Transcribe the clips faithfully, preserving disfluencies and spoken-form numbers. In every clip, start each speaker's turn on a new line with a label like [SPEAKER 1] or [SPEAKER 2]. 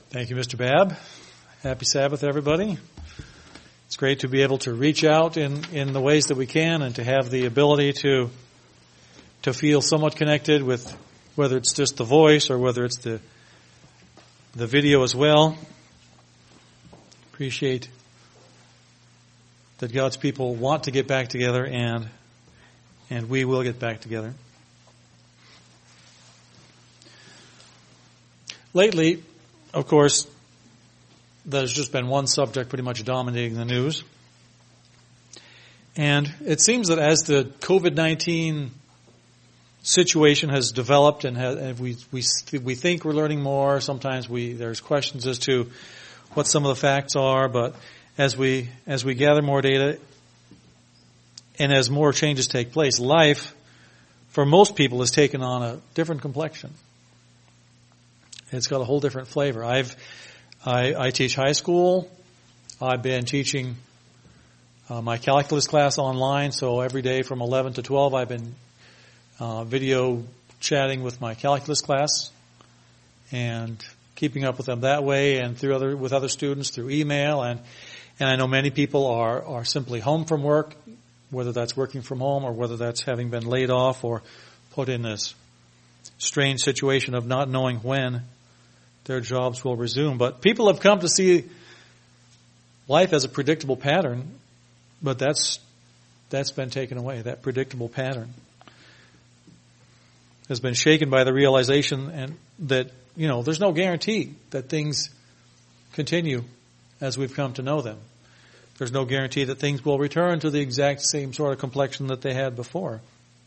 [SPEAKER 1] Thank you, Mister Babb. Happy Sabbath, everybody. It's great to be able to reach out in, in the ways that we can and to have the ability to to feel somewhat connected with whether it's just the voice or whether it's the the video as well. Appreciate that God's people want to get back together, and and we will get back together. Lately, of course, there's just been one subject pretty much dominating the news. And it seems that as the covid nineteen situation has developed and, has, and we we we think we're learning more, sometimes we there's questions as to what some of the facts are, but as we as we gather more data and as more changes take place, life for most people has taken on a different complexion. It's got a whole different flavor. I've I, I teach high school. I've been teaching uh, my calculus class online, so every day from eleven to twelve I've been uh, video chatting with my calculus class and keeping up with them that way, and through other with other students through email. And, and I know many people are, are simply home from work, whether that's working from home or whether that's having been laid off or put in this strange situation of not knowing when their jobs will resume. But people have come to see life as a predictable pattern, but that's that's been taken away. That predictable pattern has been shaken by the realization and that, you know, there's no guarantee that things continue as we've come to know them. There's no guarantee that things will return to the exact same sort of complexion that they had before.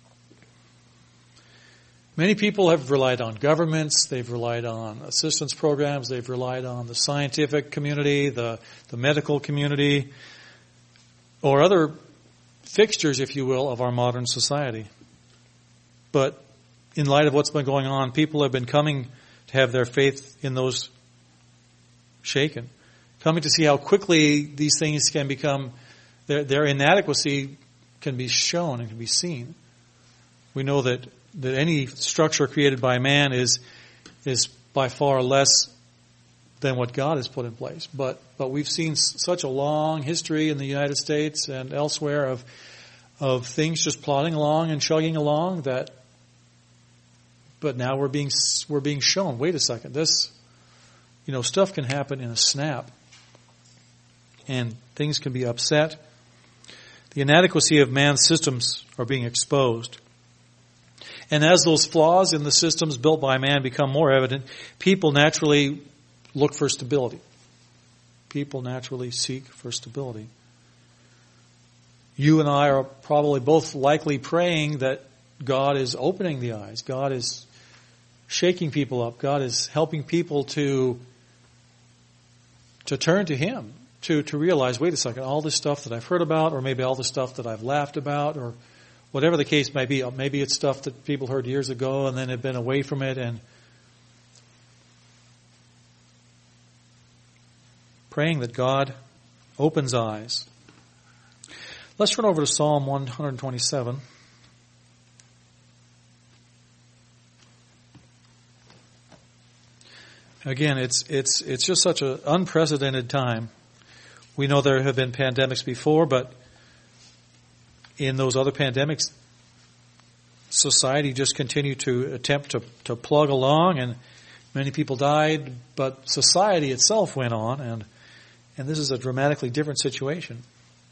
[SPEAKER 1] Many people have relied on governments, they've relied on assistance programs, they've relied on the scientific community, the, the medical community, or other fixtures, if you will, of our modern society. But in light of what's been going on, people have been coming to have their faith in those shaken, coming to see how quickly these things can become, their, their inadequacy can be shown and can be seen. We know that that any structure created by man is is by far less than what God has put in place. But but we've seen such a long history in the United States and elsewhere of of things just plodding along and chugging along that. But now we're being we're being shown. Wait a second, this, you know, stuff can happen in a snap, and things can be upset. The inadequacy of man's systems are being exposed. And as those flaws in the systems built by man become more evident, people naturally look for stability. People naturally seek for stability. You and I are probably both likely praying that God is opening the eyes. God is shaking people up. God is helping people to, to turn to Him, to, to realize, wait a second, all this stuff that I've heard about, or maybe all the stuff that I've laughed about, or whatever the case may be, maybe it's stuff that people heard years ago and then have been away from it, and praying that God opens eyes. Let's turn over to Psalm one twenty-seven. Again, it's it's it's just such an unprecedented time. We know there have been pandemics before, but in those other pandemics, society just continued to attempt to, to plug along, and many people died, but society itself went on, and and this is a dramatically different situation.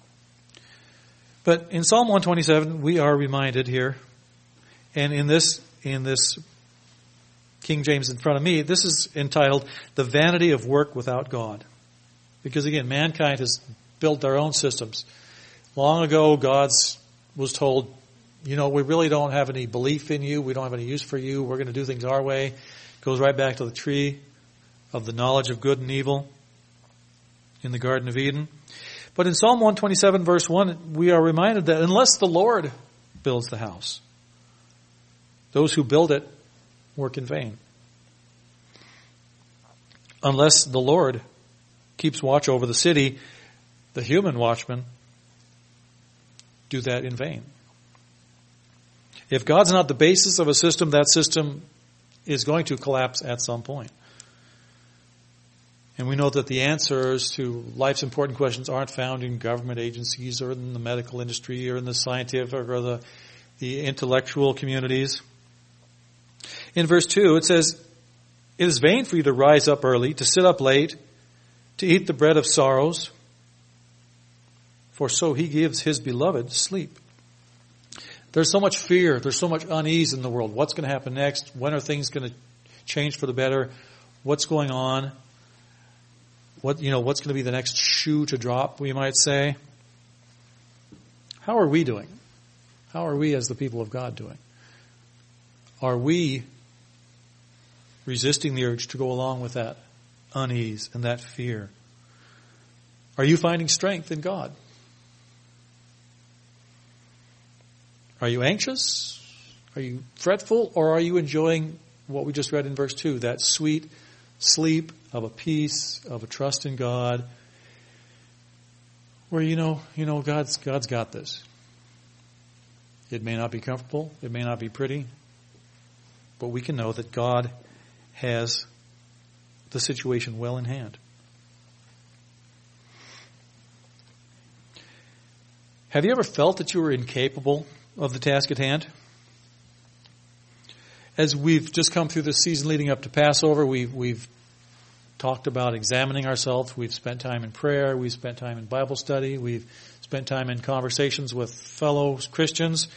[SPEAKER 1] But in Psalm one twenty-seven, we are reminded here, and in this in this King James in front of me, this is entitled, "The Vanity of Work Without God." Because again, mankind has built their own systems. Long ago, God was told, you know, we really don't have any belief in you. We don't have any use for you. We're going to do things our way. Goes right back to the tree of the knowledge of good and evil in the Garden of Eden. But in Psalm one twenty-seven, verse one, we are reminded that unless the Lord builds the house, those who build it work in vain. Unless the Lord keeps watch over the city, the human watchmen do that in vain. If God's not the basis of a system, that system is going to collapse at some point. And we know that the answers to life's important questions aren't found in government agencies or in the medical industry or in the scientific or the, the intellectual communities. In verse two, it says, "It is vain for you to rise up early, to sit up late, to eat the bread of sorrows, for so he gives his beloved sleep." There's so much fear. There's so much unease in the world. What's going to happen next? When are things going to change for the better? What's going on? What, you know, what's going to be the next shoe to drop, we might say? How are we doing? How are we as the people of God doing? Are we resisting the urge to go along with that unease and that fear? Are you finding strength in God? Are you anxious? Are you fretful? Or are you enjoying what we just read in verse two, that sweet sleep of a peace, of a trust in God, where you know, you know, God's, God's got this. It may not be comfortable. It may not be pretty. But we can know that God has the situation well in hand. Have you ever felt that you were incapable of the task at hand? As we've just come through this season leading up to Passover, we've, we've talked about examining ourselves. We've spent time in prayer. We've spent time in Bible study. We've spent time in conversations with fellow Christians.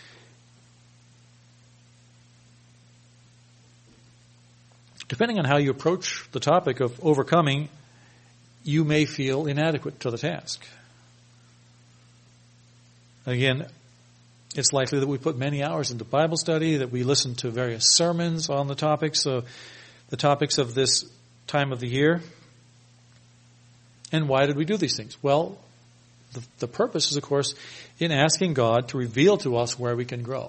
[SPEAKER 1] Depending on how you approach the topic of overcoming, you may feel inadequate to the task. Again, it's likely that we put many hours into Bible study, that we listen to various sermons on the topics of the topics of this time of the year. And why did we do these things? Well, the, the purpose is, of course, in asking God to reveal to us where we can grow.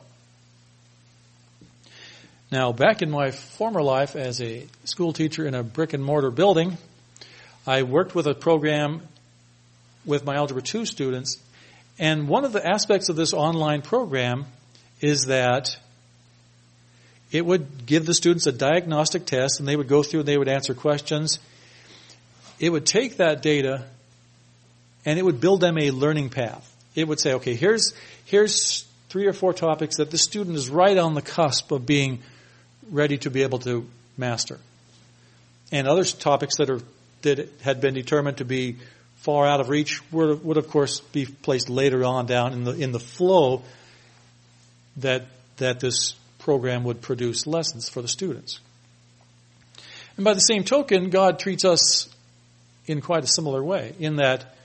[SPEAKER 1] Now, back in my former life as a school teacher in a brick and mortar building, I worked with a program with my Algebra two students. And one of the aspects of this online program is that it would give the students a diagnostic test, and they would go through and they would answer questions. It would take that data and it would build them a learning path. It would say, okay, here's here's three or four topics that the student is right on the cusp of being ready to be able to master. And other topics that are that had been determined to be far out of reach would, would of course be placed later on down in the in the flow that that this program would produce lessons for the students. And by the same token, God treats us in quite a similar way, in that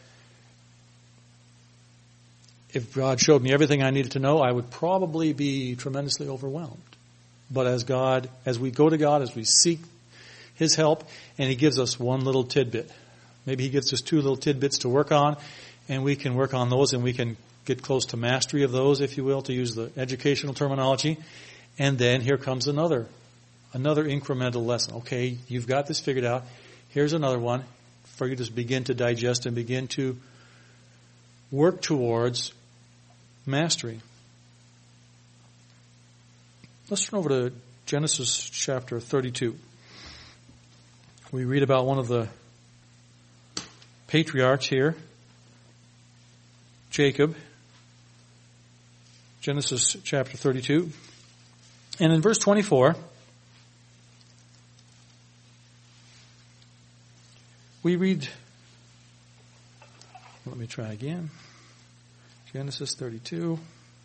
[SPEAKER 1] if God showed me everything I needed to know, I would probably be tremendously overwhelmed. But as God, as we go to God, as we seek His help, and He gives us one little tidbit, maybe He gives us two little tidbits to work on, and we can work on those and we can get close to mastery of those, if you will, to use the educational terminology. And then here comes another, another incremental lesson. Okay, you've got this figured out. Here's another one for you to begin to digest and begin to work towards mastery. Let's turn over to Genesis chapter thirty-two. We read about one of the patriarchs here, Jacob. Genesis chapter thirty-two. And in verse twenty-four, we read, let me try again. Genesis thirty-two.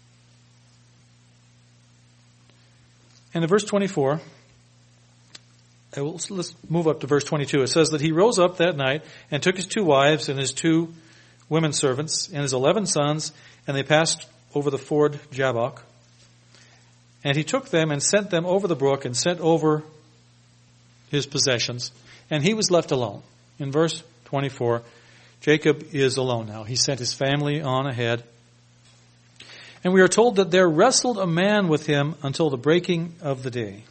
[SPEAKER 1] And in verse twenty-four, I will, let's move up to verse twenty-two. It says that he rose up that night and took his two wives and his two women servants and his eleven sons, and they passed over the ford Jabbok. And he took them and sent them over the brook and sent over his possessions. And he was left alone. In verse twenty-four, Jacob is alone now. He sent his family on ahead. And we are told that there wrestled a man with him until the breaking of the day.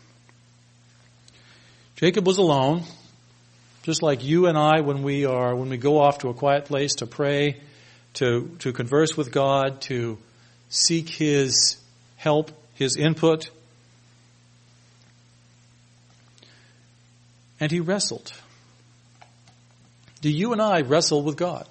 [SPEAKER 1] Jacob was alone, just like you and I when we are, when we go off to a quiet place to pray, to, to converse with God, to seek His help, His input. And he wrestled. Do you and I wrestle with God?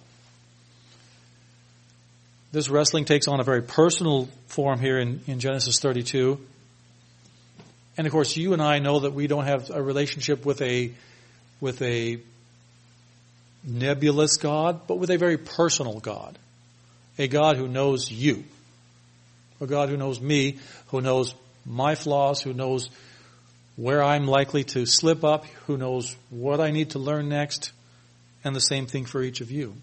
[SPEAKER 1] This wrestling takes on a very personal form here in, in Genesis thirty-two. And of course, you and I know that we don't have a relationship with a, with a nebulous God, but with a very personal God. A God who knows you. A God who knows me, who knows my flaws, who knows where I'm likely to slip up, who knows what I need to learn next, and the same thing for each of you.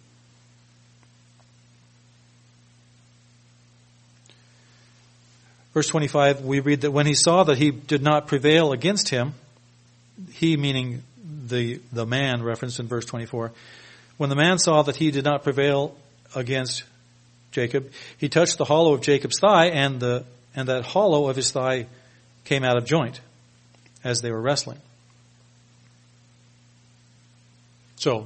[SPEAKER 1] Verse twenty-five, we read that when he saw that he did not prevail against him, he meaning the, the man referenced in verse twenty-four, when the man saw that he did not prevail against Jacob, he touched the hollow of Jacob's thigh, and the and that hollow of his thigh came out of joint as they were wrestling. So,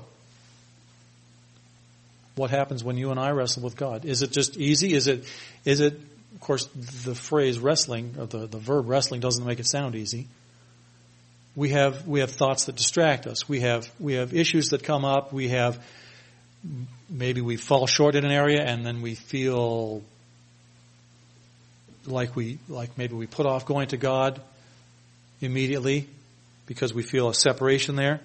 [SPEAKER 1] what happens when you and I wrestle with God? Is it just easy? Is it, is it, of course, the phrase wrestling, or the, the verb wrestling doesn't make it sound easy. We have, we have thoughts that distract us. We have, we have issues that come up. We have, maybe we fall short in an area and then we feel like we, like maybe we put off going to God immediately because we feel a separation there.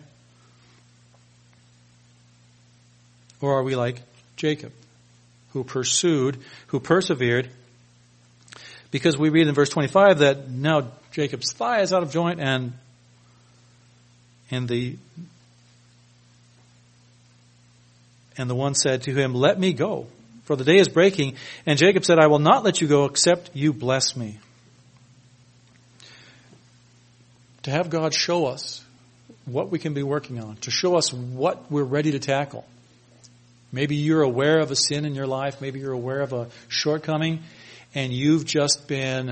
[SPEAKER 1] Or are we like Jacob, who pursued, who persevered, because we read in verse twenty-five that now Jacob's thigh is out of joint, and and the and the one said to him, "Let me go, for the day is breaking." And Jacob said, "I will not let you go except you bless me." To have God show us what we can be working on, to show us what we're ready to tackle. Maybe you're aware of a sin in your life. Maybe you're aware of a shortcoming, and you've just been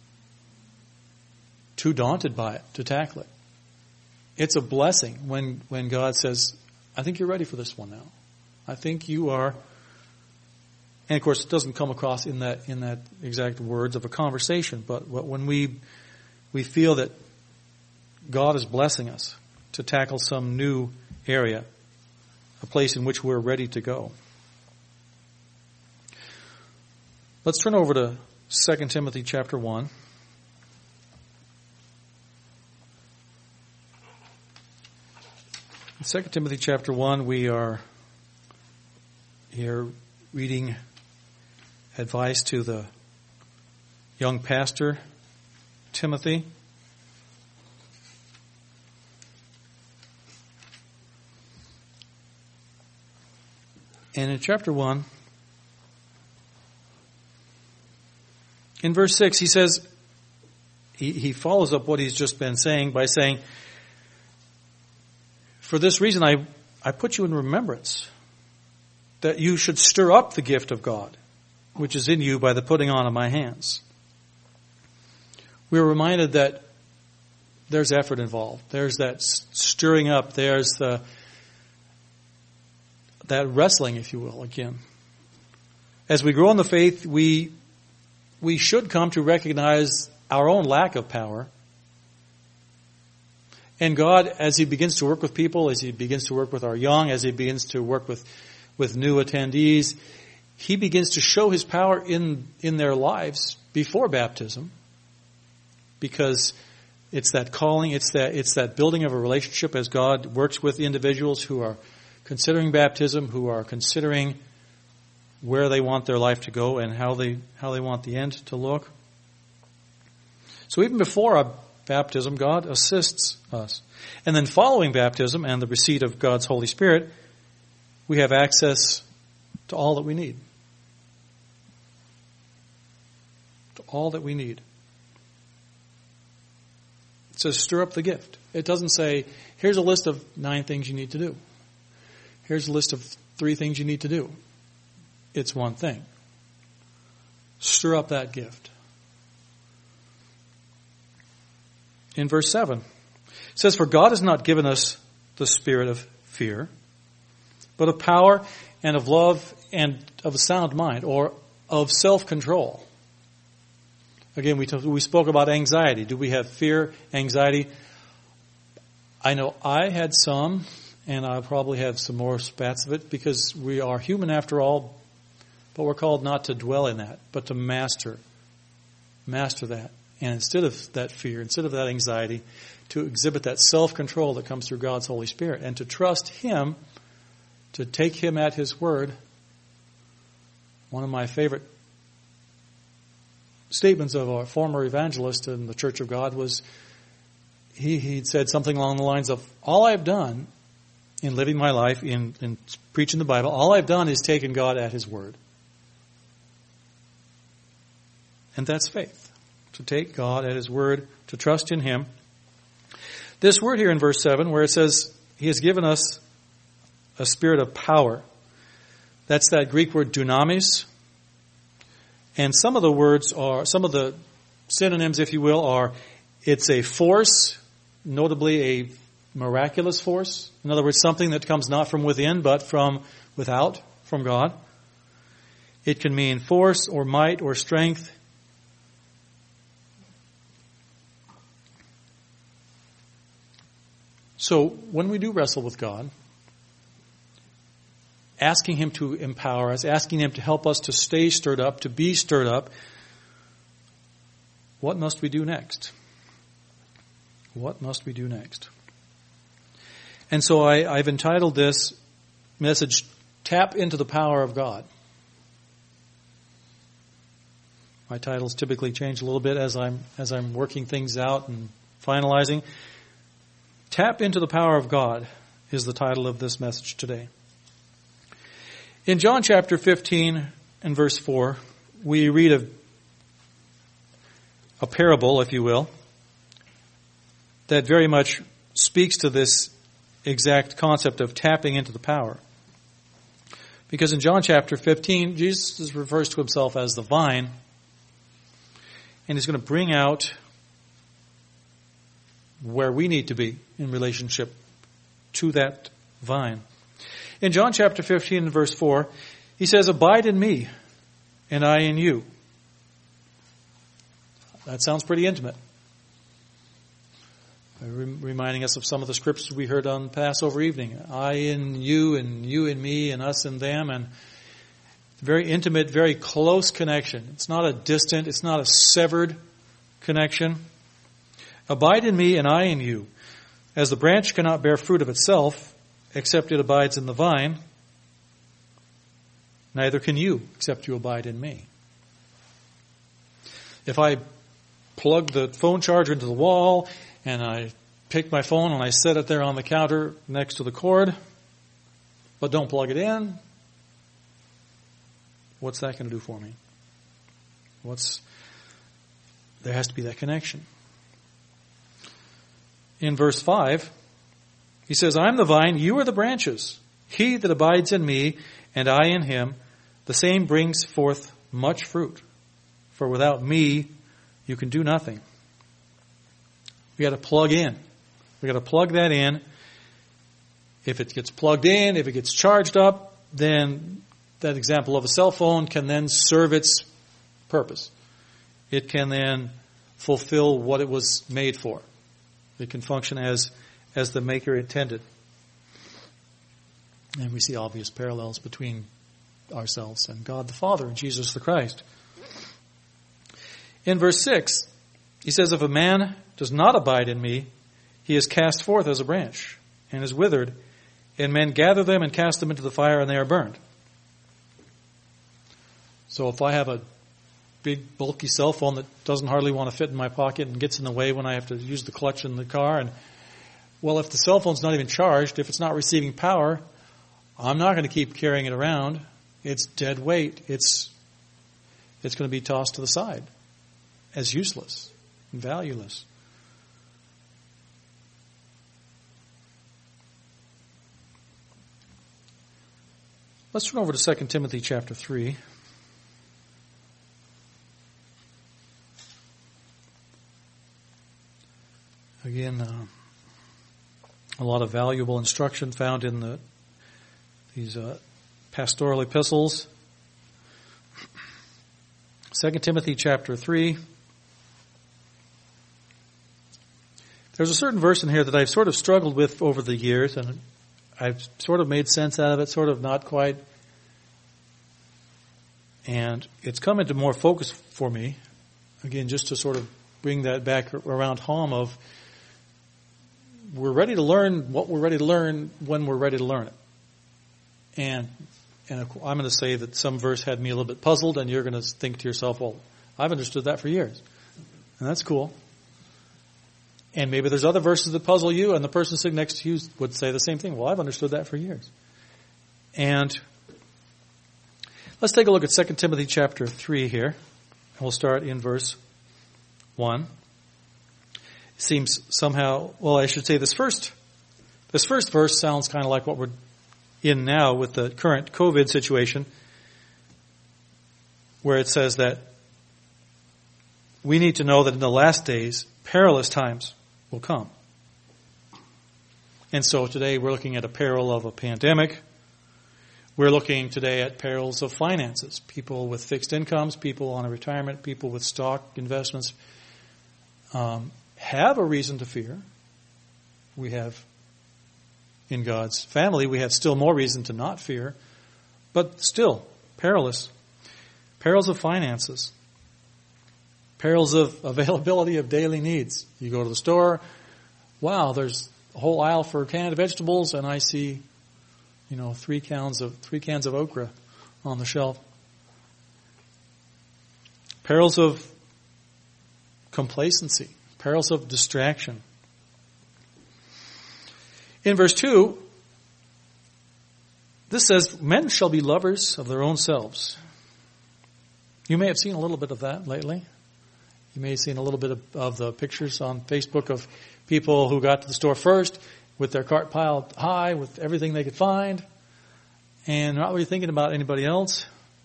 [SPEAKER 1] too daunted by it to tackle it. It's a blessing when, when God says, "I think you're ready for this one now. I think you are." And of course, it doesn't come across in that in that exact words of a conversation, but when we we feel that God is blessing us to tackle some new area, a place in which we're ready to go. Let's turn over to Second Timothy chapter one. In Second Timothy chapter one, we are here reading advice to the young pastor, Timothy. And in chapter one, in verse six, he says, he, he follows up what he's just been saying by saying, "For this reason I, I put you in remembrance, that you should stir up the gift of God, which is in you by the putting on of my hands." We're reminded that there's effort involved. There's that stirring up. There's the that wrestling, if you will, again. As we grow in the faith, we we should come to recognize our own lack of power. And God, as He begins to work with people, as He begins to work with our young, as He begins to work with, with new attendees, He begins to show His power in, in their lives before baptism. Because it's that calling, it's that, it's that building of a relationship as God works with individuals who are considering baptism, who are considering where they want their life to go and how they how they want the end to look. So even before our baptism, God assists us. And then following baptism and the receipt of God's Holy Spirit, we have access to all that we need. To all that we need. It says, stir up the gift. It doesn't say, here's a list of nine things you need to do. Here's a list of three things you need to do. It's one thing. Stir up that gift. In verse seven, it says, "For God has not given us the spirit of fear, but of power and of love and of a sound mind," or of self-control. Again, we talk, we spoke about anxiety. Do we have fear, anxiety? I know I had some, and I'll probably have some more spats of it, because we are human after all, but we're called not to dwell in that, but to master, master that. And instead of that fear, instead of that anxiety, to exhibit that self-control that comes through God's Holy Spirit, and to trust Him, to take Him at His word. One of my favorite statements of a former evangelist in the Church of God was, he he said something along the lines of, all I've done in living my life, in, in preaching the Bible, all I've done is taken God at His word. And that's faith. To take God at His word, to trust in Him. This word here in verse seven, where it says, He has given us a spirit of power. That's that Greek word dunamis. And some of the words are, some of the synonyms, if you will, are, it's a force, notably a miraculous force. In other words, something that comes not from within, but from without, from God. It can mean force or might or strength. So when we do wrestle with God, asking Him to empower us, asking Him to help us to stay stirred up, to be stirred up, what must we do next? What must we do next? And so I, I've entitled this message, Tap into the Power of God. My titles typically change a little bit as I'm as I'm working things out and finalizing. Tap into the Power of God is the title of this message today. In John chapter fifteen and verse four, we read of a parable, if you will, that very much speaks to this exact concept of tapping into the power. Because in John chapter fifteen, Jesus refers to Himself as the vine, and He's going to bring out where we need to be in relationship to that vine. In John chapter fifteen and verse four, He says, "Abide in me, and I in you." That sounds pretty intimate. Reminding us of some of the scriptures we heard on Passover evening. I in you, and you in me, and us in them. And very intimate, very close connection. It's not a distant, it's not a severed connection. Abide in me, and I in you. As the branch cannot bear fruit of itself, except it abides in the vine, neither can you, except you abide in me. If I plug the phone charger into the wall, and I pick my phone and I set it there on the counter next to the cord, but don't plug it in, what's that going to do for me? What's there has to be that connection. In verse five, He says, "I am the vine, you are the branches. He that abides in me, and I in him, the same brings forth much fruit. For without me, you can do nothing." We got to plug in. We got to plug that in. If it gets plugged in, if it gets charged up, then that example of a cell phone can then serve its purpose. It can then fulfill what it was made for. It can function as, as the Maker intended. And we see obvious parallels between ourselves and God the Father and Jesus the Christ. In verse six, He says, "If a man does not abide in me, he is cast forth as a branch and is withered, and men gather them and cast them into the fire, and they are burned." So if I have a big bulky cell phone that doesn't hardly want to fit in my pocket and gets in the way when I have to use the clutch in the car, and well, if the cell phone's not even charged, if it's not receiving power, I'm not going to keep carrying it around. It's dead weight. It's it's going to be tossed to the side as useless and valueless. Let's turn over to Second Timothy chapter three. Again, uh, a lot of valuable instruction found in the these uh, pastoral epistles. Second Timothy chapter three. There's a certain verse in here that I've sort of struggled with over the years, and I've sort of made sense out of it, sort of not quite. And it's come into more focus for me, again, just to sort of bring that back around home of we're ready to learn what we're ready to learn when we're ready to learn it. And and I'm going to say that some verse had me a little bit puzzled, and you're going to think to yourself, well, I've understood that for years. And that's cool. And maybe there's other verses that puzzle you, and the person sitting next to you would say the same thing. Well, I've understood that for years. And let's take a look at Second Timothy chapter three here. And we'll start in verse one. It seems somehow, well, I should say this first, this first verse sounds kind of like what we're in now with the current COVID situation, where it says that we need to know that in the last days, perilous times will come. And so today we're looking at a peril of a pandemic. We're looking today at perils of finances. People with fixed incomes, people on a retirement, people with stock investments um, have a reason to fear. We have, in God's family, we have still more reason to not fear, but still perilous. Perils of finances. Perils of availability of daily needs. You go to the store, wow, there's a whole aisle for canned vegetables, and I see, you know, three cans of three cans of okra on the shelf. Perils of complacency. Perils of distraction. In verse two, this says, men shall be lovers of their own selves. You may have seen a little bit of that lately. You may have seen a little bit of, of the pictures on Facebook of people who got to the store first with their cart piled high with everything they could find and not really thinking about anybody else.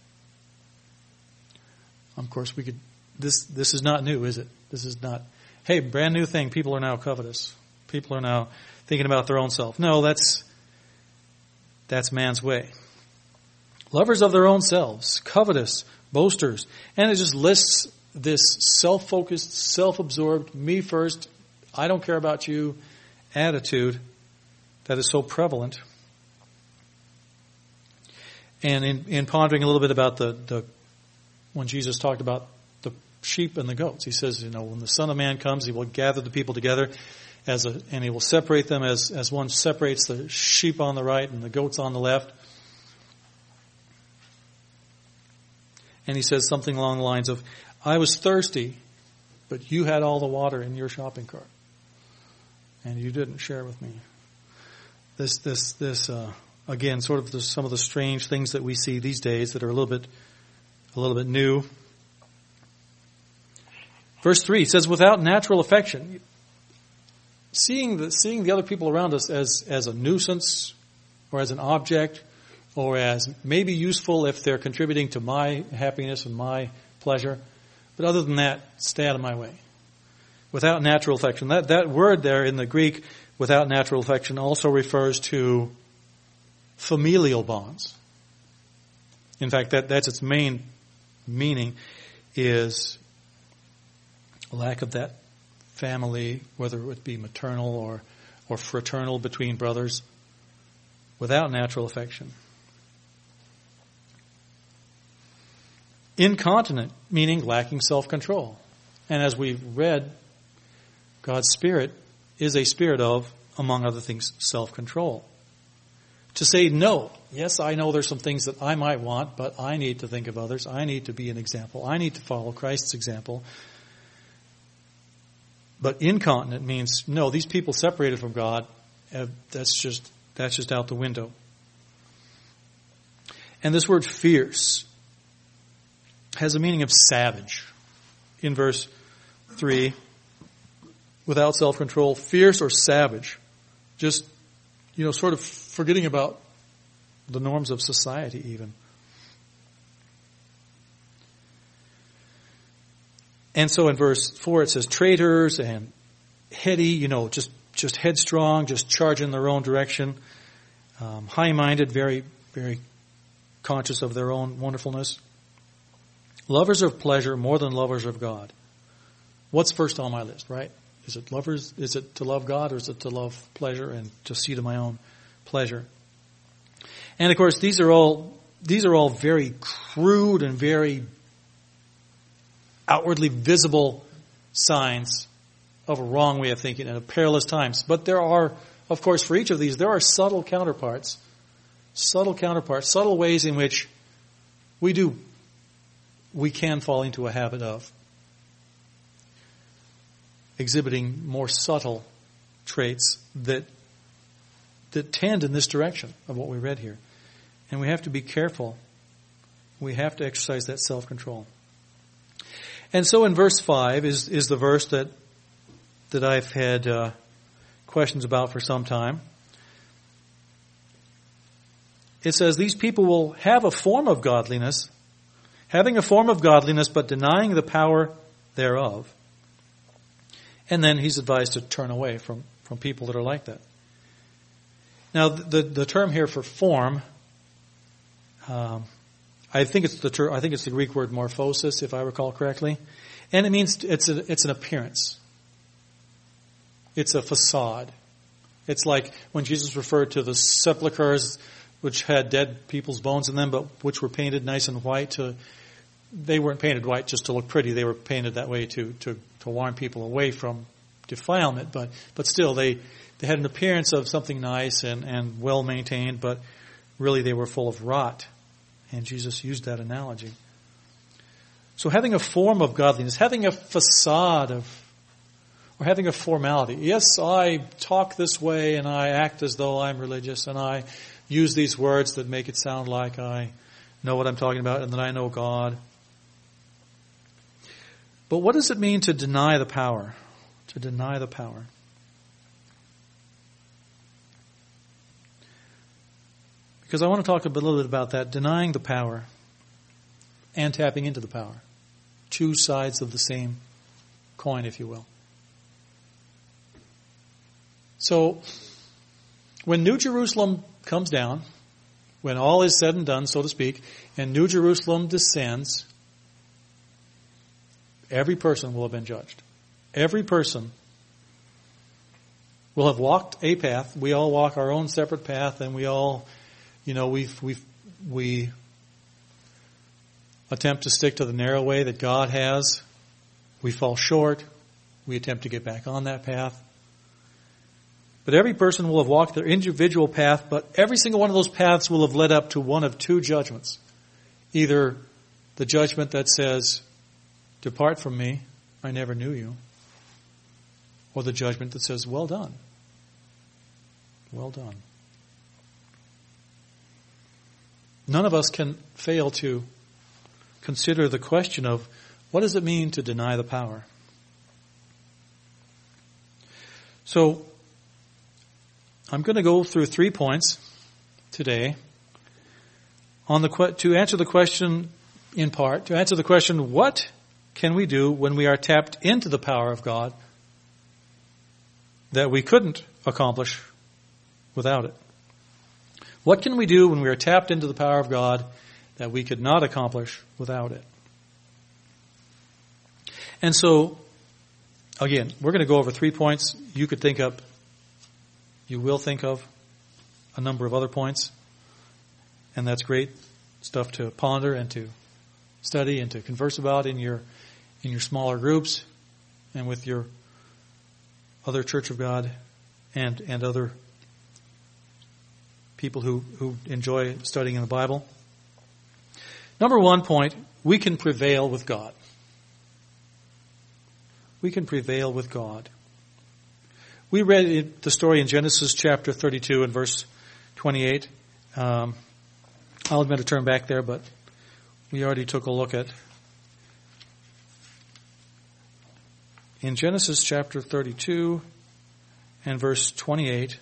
[SPEAKER 1] Of course, we could, this, this is not new, is it? This is not, hey, brand new thing. People are now covetous. People are now thinking about their own self. No, that's, that's man's way. Lovers of their own selves, covetous, boasters. And it just lists this self-focused, self-absorbed, me first, I don't care about you attitude that is so prevalent. And in, in pondering a little bit about the, the, when Jesus talked about the sheep and the goats, he says, you know, when the Son of Man comes, he will gather the people together as a, and he will separate them as, as one separates the sheep on the right and the goats on the left. And he says something along the lines of, I was thirsty, but you had all the water in your shopping cart, and you didn't share with me. This, this, this, uh, again, sort of the, some of the strange things that we see these days that are a little bit, a little bit new. Verse three says, "Without natural affection," seeing the seeing the other people around us as as a nuisance, or as an object, or as maybe useful if they're contributing to my happiness and my pleasure. But other than that, stay out of my way. Without natural affection. That, that word there in the Greek, without natural affection, also refers to familial bonds. In fact, that, that's its main meaning, is lack of that family, whether it be maternal or, or fraternal between brothers, without natural affection. Incontinent, meaning lacking self-control. And as we've read, God's Spirit is a spirit of, among other things, self-control. To say no, yes, I know there's some things that I might want, but I need to think of others. I need to be an example. I need to follow Christ's example. But incontinent means, no, these people separated from God, uh, that's just that's just out the window. And this word fierce has a meaning of savage. In verse three, without self-control, fierce or savage. Just, you know, sort of forgetting about the norms of society even. And so in verse four it says traitors and heady, you know, just, just headstrong, just charge in their own direction. Um, high-minded, very, very conscious of their own wonderfulness. Lovers of pleasure more than lovers of God. What's first on my list, right? Is it lovers? Is it to love God, or is it to love pleasure and to see to my own pleasure. And of course, these are all these are all very crude and very outwardly visible signs of a wrong way of thinking and of perilous times. But there are, of course, for each of these, there are subtle counterparts, subtle counterparts, subtle ways in which we do, we can fall into a habit of exhibiting more subtle traits that that tend in this direction of what we read here. And we have to be careful. We have to exercise that self-control. And so in verse five is, is the verse that that I've had uh, questions about for some time. It says, these people will have a form of godliness, having a form of godliness, but denying the power thereof. And then he's advised to turn away from, from people that are like that. Now, the the term here for form, um, I think it's the ter- I think it's the Greek word morphosis, if I recall correctly, and it means it's a, it's an appearance. It's a facade. It's like when Jesus referred to the sepulchres, which had dead people's bones in them, but which were painted nice and white. To they weren't painted white just to look pretty. They were painted that way to to, to warn people away from defilement. But but still, they they had an appearance of something nice and, and well maintained, but really they were full of rot. And Jesus used that analogy. So having a form of godliness, having a facade of, or having a formality. Yes, I talk this way and I act as though I'm religious and I use these words that make it sound like I know what I'm talking about and that I know God. But what does it mean to deny the power? To deny the power. Because I want to talk a little bit about that, denying the power and tapping into the power. Two sides of the same coin, if you will. So, when New Jerusalem comes down, when all is said and done, so to speak, and New Jerusalem descends, every person will have been judged. Every person will have walked a path. We all walk our own separate path, and we all, you know, we we we attempt to stick to the narrow way that God has. We fall short. We attempt to get back on that path. But every person will have walked their individual path, but every single one of those paths will have led up to one of two judgments. Either the judgment that says, "Depart from me, I never knew you," or the judgment that says, "Well done. Well done." None of us can fail to consider the question of what does it mean to deny the power? So, I'm going to go through three points today on the to answer the question in part, to answer the question, what can we do when we are tapped into the power of God that we couldn't accomplish without it? What can we do when we are tapped into the power of God that we could not accomplish without it? And so, again, we're going to go over three points. You could think up, you will think of a number of other points, and that's great stuff to ponder and to study and to converse about in your in your smaller groups and with your other Church of God and and other people who, who enjoy studying in the Bible. Number one point, we can prevail with God. We can prevail with God. We read the story in Genesis chapter thirty-two and verse twenty-eight. Um, I'll admit to turn back there, but we already took a look at. In Genesis chapter thirty-two and verse twenty-eight.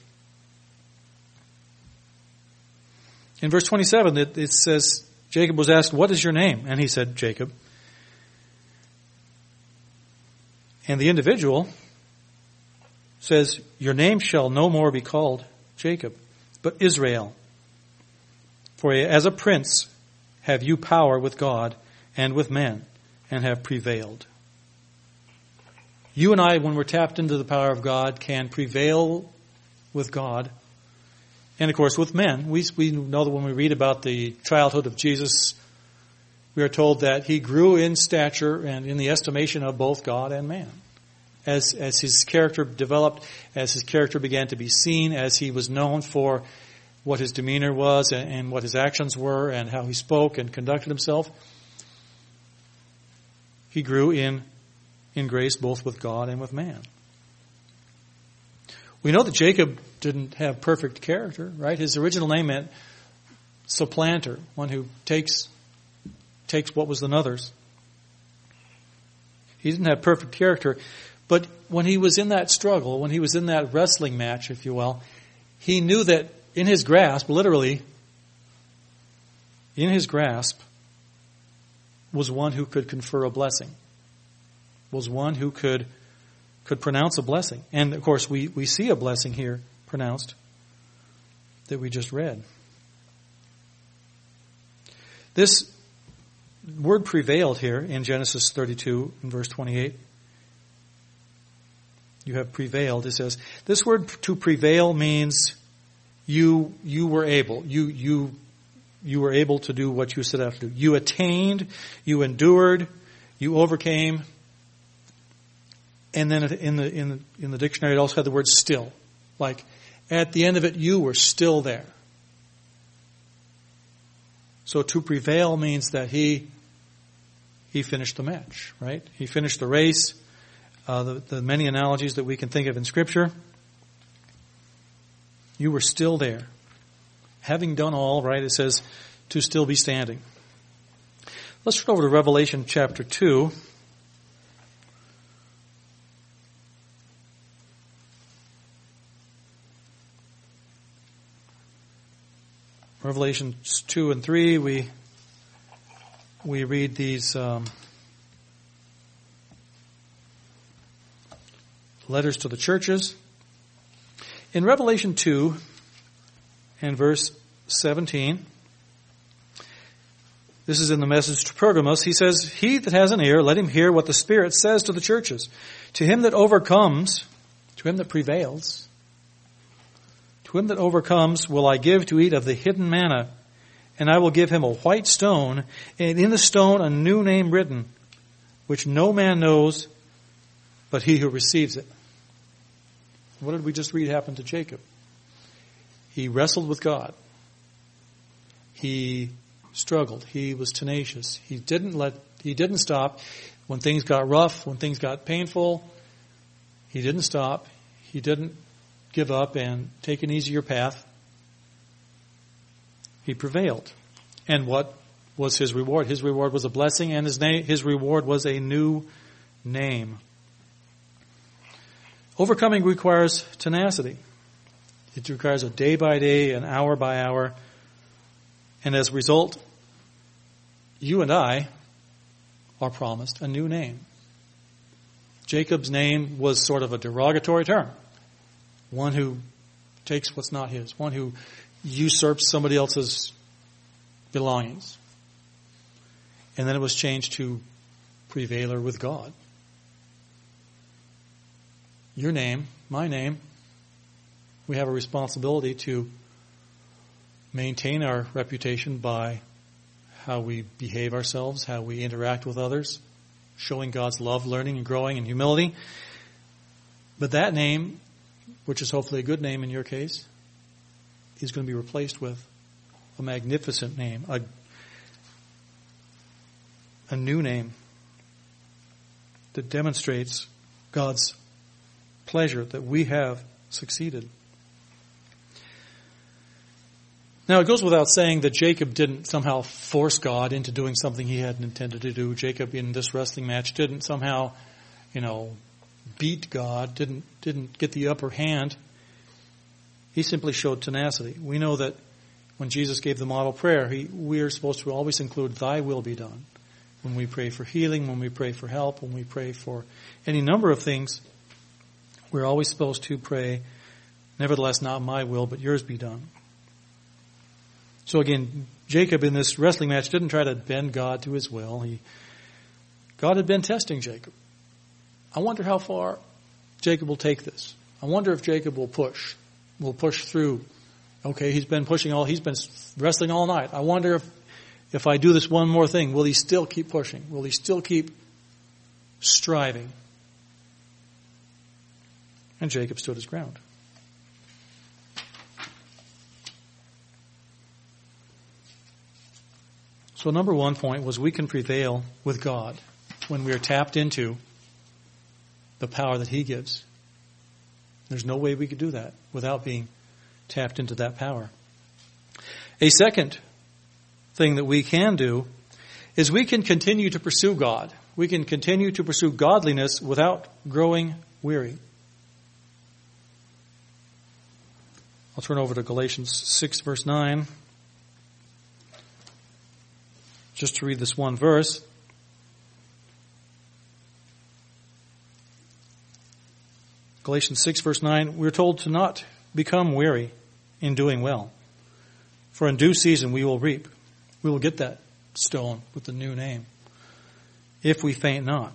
[SPEAKER 1] In verse twenty-seven, it, it says, Jacob was asked, "What is your name?" And he said, "Jacob." And the individual says, "Your name shall no more be called Jacob, but Israel. For as a prince have you power with God and with men, and have prevailed." You and I, when we're tapped into the power of God, can prevail with God And of course with men. We, we know that when we read about the childhood of Jesus, we are told that he grew in stature and in the estimation of both God and man. As, as his character developed, as his character began to be seen, as he was known for what his demeanor was and, and what his actions were and how he spoke and conducted himself, he grew in, in grace both with God and with man. We know that Jacob didn't have perfect character, right? His original name meant supplanter, one who takes, takes what was another's. He didn't have perfect character, but when he was in that struggle, when he was in that wrestling match, if you will, he knew that in his grasp, literally, in his grasp, was one who could confer a blessing, was one who could could pronounce a blessing. And of course, we, we see a blessing here pronounced that we just read. This word prevailed here in Genesis thirty-two in verse twenty-eight. You have prevailed. It says, this word to prevail means you you were able. You you you were able to do what you set out to do. You attained, you endured, you overcame. And then in the in the in the dictionary it also had the word still. Like at the end of it you were still there. So to prevail means that he he finished the match, right? He finished the race. Uh, the, the many analogies that we can think of in Scripture. You were still there. Having done all, right, it says to still be standing. Let's turn over to Revelation chapter two. Revelation two and three, we we read these um, letters to the churches. In Revelation two and verse seventeen, this is in the message to Pergamos, he says, he that has an ear, let him hear what the Spirit says to the churches. To him that overcomes, to him that prevails, to him that overcomes will I give to eat of the hidden manna, and I will give him a white stone, and in the stone a new name written, which no man knows but he who receives it. What did we just read happened to Jacob? He wrestled with God. He struggled. He was tenacious. He didn't let, he didn't stop. When things got rough, when things got painful, he didn't stop. He didn't give up and take an easier path. He prevailed. And what was his reward? His reward was a blessing, and his name, his reward was a new name. Overcoming requires tenacity. It requires a day by day, an hour by hour. And as a result, you and I are promised a new name. Jacob's name was sort of a derogatory term. One who takes what's not his. One who usurps somebody else's belongings. And then it was changed to prevailer with God. Your name, my name, we have a responsibility to maintain our reputation by how we behave ourselves, how we interact with others, showing God's love, learning and growing in humility. But that name, which is hopefully a good name in your case, is going to be replaced with a magnificent name, a, a new name that demonstrates God's pleasure that we have succeeded. Now, it goes without saying that Jacob didn't somehow force God into doing something he hadn't intended to do. Jacob, in this wrestling match, didn't somehow, you know, beat God, didn't didn't get the upper hand. He simply showed tenacity. We know that when Jesus gave the model prayer, he, we are supposed to always include thy will be done. When we pray for healing, when we pray for help, when we pray for any number of things, we're always supposed to pray, nevertheless, not my will, but yours be done. So again, Jacob in this wrestling match didn't try to bend God to his will. He, God had been testing Jacob. I wonder how far Jacob will take this. I wonder if Jacob will push, will push through Okay, he's been pushing all, he's been wrestling all night. I wonder if, if I do this one more thing, will he still keep pushing? Will he still keep striving? And Jacob stood his ground. So number one point was we can prevail with God when we are tapped into the power that he gives. There's no way we could do that without being tapped into that power. A second thing that we can do is we can continue to pursue God. We can continue to pursue godliness without growing weary. I'll turn over to Galatians six, verse nine. Just to read this one verse. Galatians six, verse nine, we're told to not become weary in doing well. For in due season we will reap. We will get that stone with the new name, if we faint not.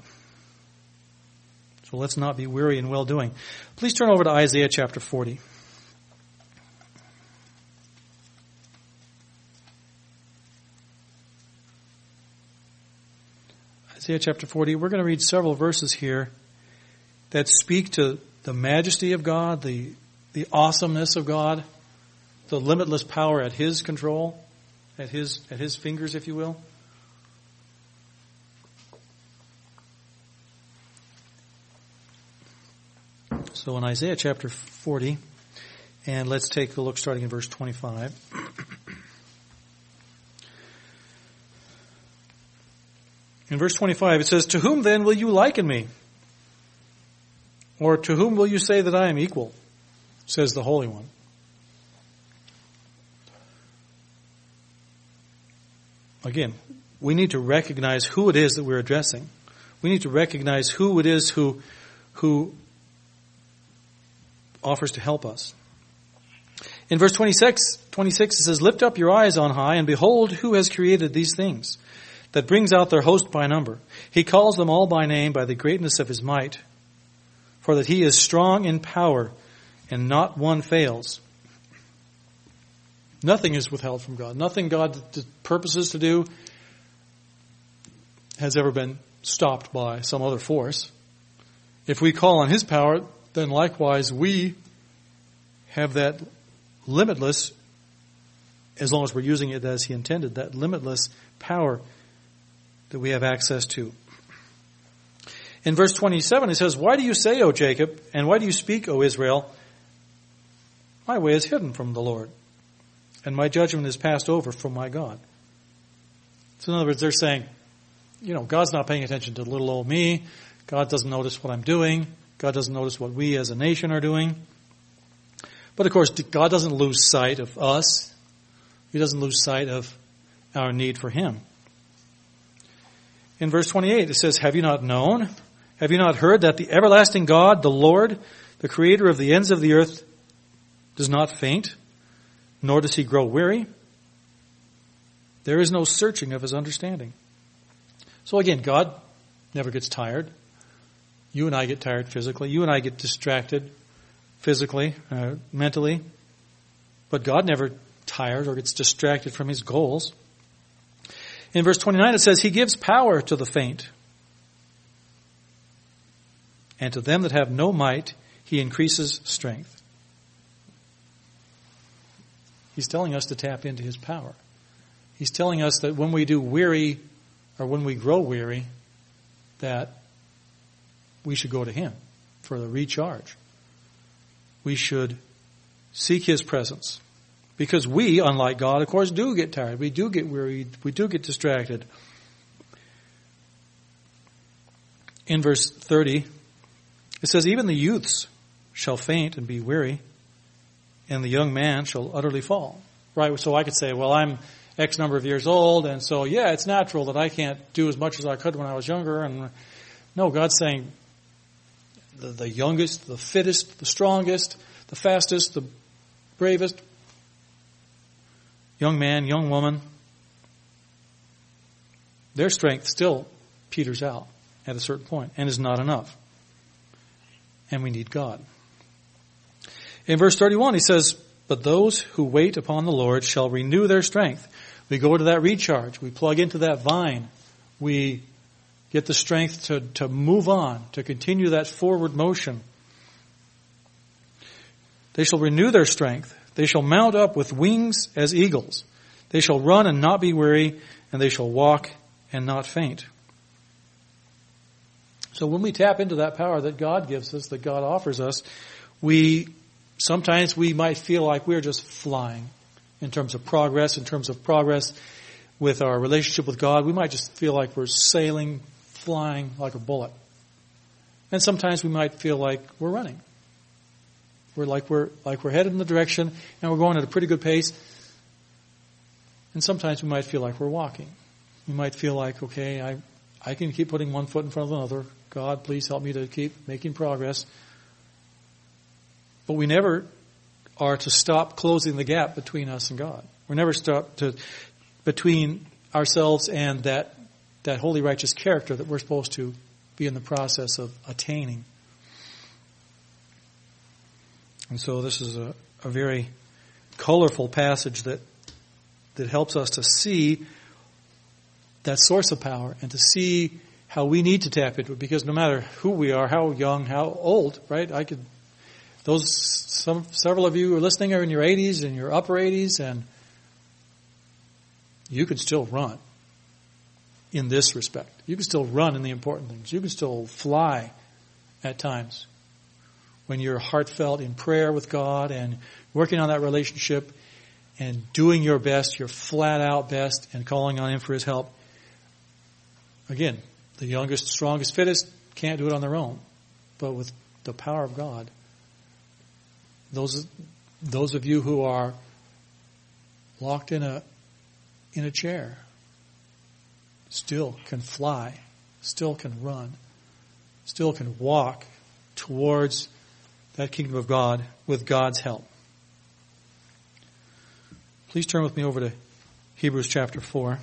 [SPEAKER 1] So let's not be weary in well-doing. Please turn over to Isaiah chapter forty. Isaiah chapter forty, we're going to read several verses here that speak to the majesty of God, the, the awesomeness of God, the limitless power at his control, at his, at his fingers, if you will. So in Isaiah chapter forty, and let's take a look starting in verse twenty-five. In verse twenty-five, it says, to whom then will you liken me? Or to whom will you say that I am equal? Says the Holy One. Again, we need to recognize who it is that we're addressing. We need to recognize who it is who, who offers to help us. In verse twenty-six, twenty-six, it says, lift up your eyes on high and behold who has created these things, that brings out their host by number. He calls them all by name by the greatness of his might, for that he is strong in power and not one fails. Nothing is withheld from God. Nothing God purposes to do has ever been stopped by some other force. If we call on his power, then likewise we have that limitless, as long as we're using it as he intended, that limitless power that we have access to. In verse twenty-seven, it says, why do you say, O Jacob, and why do you speak, O Israel? My way is hidden from the Lord, and my judgment is passed over from my God. So in other words, they're saying, you know, God's not paying attention to little old me. God doesn't notice what I'm doing. God doesn't notice what we as a nation are doing. But of course, God doesn't lose sight of us. He doesn't lose sight of our need for him. In verse twenty-eight, it says, have you not known? Have you not heard that the everlasting God, the Lord, the creator of the ends of the earth, does not faint, nor does he grow weary? There is no searching of his understanding. So again, God never gets tired. You and I get tired physically. You and I get distracted physically, uh, mentally. But God never tires or gets distracted from his goals. In verse twenty-nine, it says, he gives power to the faint. And to them that have no might, he increases strength. He's telling us to tap into his power. He's telling us that when we do weary, or when we grow weary, that we should go to him for the recharge. We should seek his presence. Because we, unlike God, of course, do get tired. We do get weary. We do get distracted. In verse thirty, it says, even the youths shall faint and be weary, and the young man shall utterly fall. Right? So I could say, well, I'm X number of years old, and so, yeah, it's natural that I can't do as much as I could when I was younger. And no, God's saying the, the youngest, the fittest, the strongest, the fastest, the bravest, young man, young woman, their strength still peters out at a certain point and is not enough. And we need God. In verse thirty-one, he says, But those who wait upon the Lord shall renew their strength. We go to that recharge. We plug into that vine. We get the strength to, to move on, to continue that forward motion. They shall renew their strength. They shall mount up with wings as eagles. They shall run and not be weary, and they shall walk and not faint. So when we tap into that power that God gives us, that God offers us, we sometimes we might feel like we're just flying in terms of progress, in terms of progress with our relationship with God. We might just feel like we're sailing, flying like a bullet. And sometimes we might feel like we're running. We're like we're like we're headed in the direction and we're going at a pretty good pace. And sometimes we might feel like we're walking. We might feel like, okay, I I can keep putting one foot in front of another. God, please help me to keep making progress. But we never are to stop closing the gap between us and God. We're never stop to between ourselves and that that holy righteous character that we're supposed to be in the process of attaining. And so this is a, a very colorful passage that that helps us to see that source of power and to see how we need to tap into it. Because no matter who we are, how young, how old, right? I could, those, some, several of you who are listening are in your eighties and your upper eighties, and you can still run in this respect. You can still run in the important things. You can still fly at times when you're heartfelt in prayer with God and working on that relationship and doing your best, your flat out best, and calling on Him for His help. Again, the youngest, strongest, fittest can't do it on their own. But with the power of God, those those of you who are locked in a in a chair still can fly, still can run, still can walk towards that kingdom of God with God's help. Please turn with me over to Hebrews chapter four.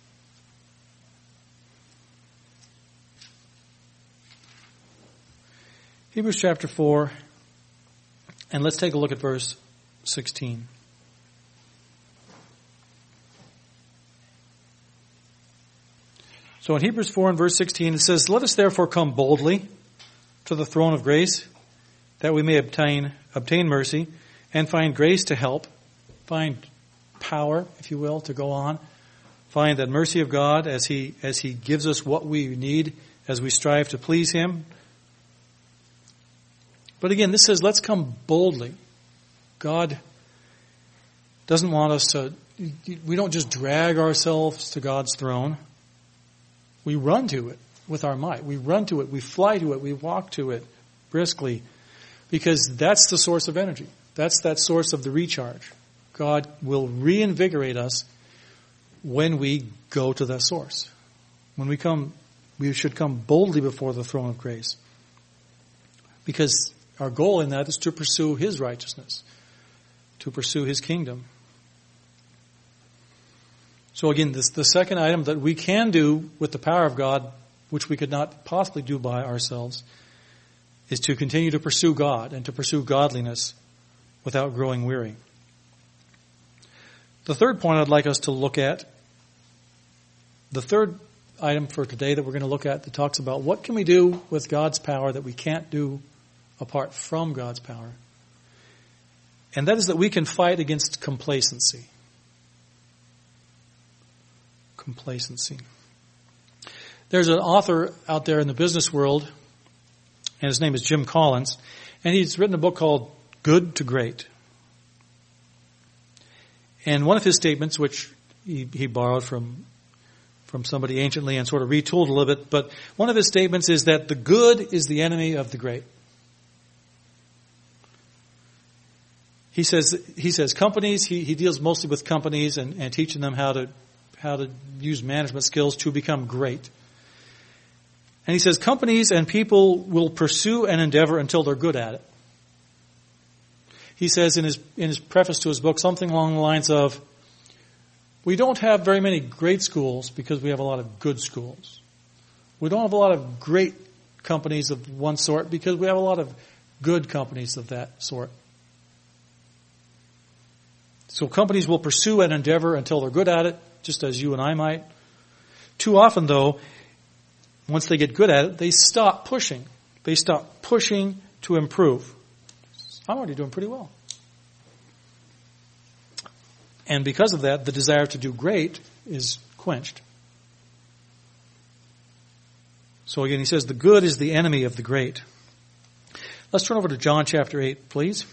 [SPEAKER 1] Hebrews chapter four, and let's take a look at verse sixteen. So in Hebrews four and verse sixteen it says, "Let us therefore come boldly to the throne of grace, that we may obtain obtain mercy and find grace to help," find power, if you will, to go on, find that mercy of God as He as He gives us what we need as we strive to please Him. But again, this says, let's come boldly. God doesn't want us to, we don't just drag ourselves to God's throne. We run to it with our might. We run to it. We fly to it. We walk to it briskly, because that's the source of energy. That's that source of the recharge. God will reinvigorate us when we go to that source. When we come, we should come boldly before the throne of grace, because our goal in that is to pursue His righteousness, to pursue His kingdom. So again, this, the second item that we can do with the power of God, which we could not possibly do by ourselves, is to continue to pursue God and to pursue godliness without growing weary. The third point I'd like us to look at, the third item for today that we're going to look at, that talks about what can we do with God's power that we can't do apart from God's power. And that is that we can fight against complacency. Complacency. There's an author out there in the business world, and his name is Jim Collins, and he's written a book called Good to Great. And one of his statements, which he, he borrowed from, from somebody anciently and sort of retooled a little bit, but one of his statements is that the good is the enemy of the great. He says he says companies, he, he deals mostly with companies and, and teaching them how to how to use management skills to become great. And he says companies and people will pursue an endeavor until they're good at it. He says in his in his preface to his book something along the lines of, we don't have very many great schools because we have a lot of good schools. We don't have a lot of great companies of one sort because we have a lot of good companies of that sort. So companies will pursue an endeavor until they're good at it, just as you and I might. Too often, though, once they get good at it, they stop pushing. They stop pushing to improve. I'm already doing pretty well. And because of that, the desire to do great is quenched. So again, he says, the good is the enemy of the great. Let's turn over to John chapter eight, please.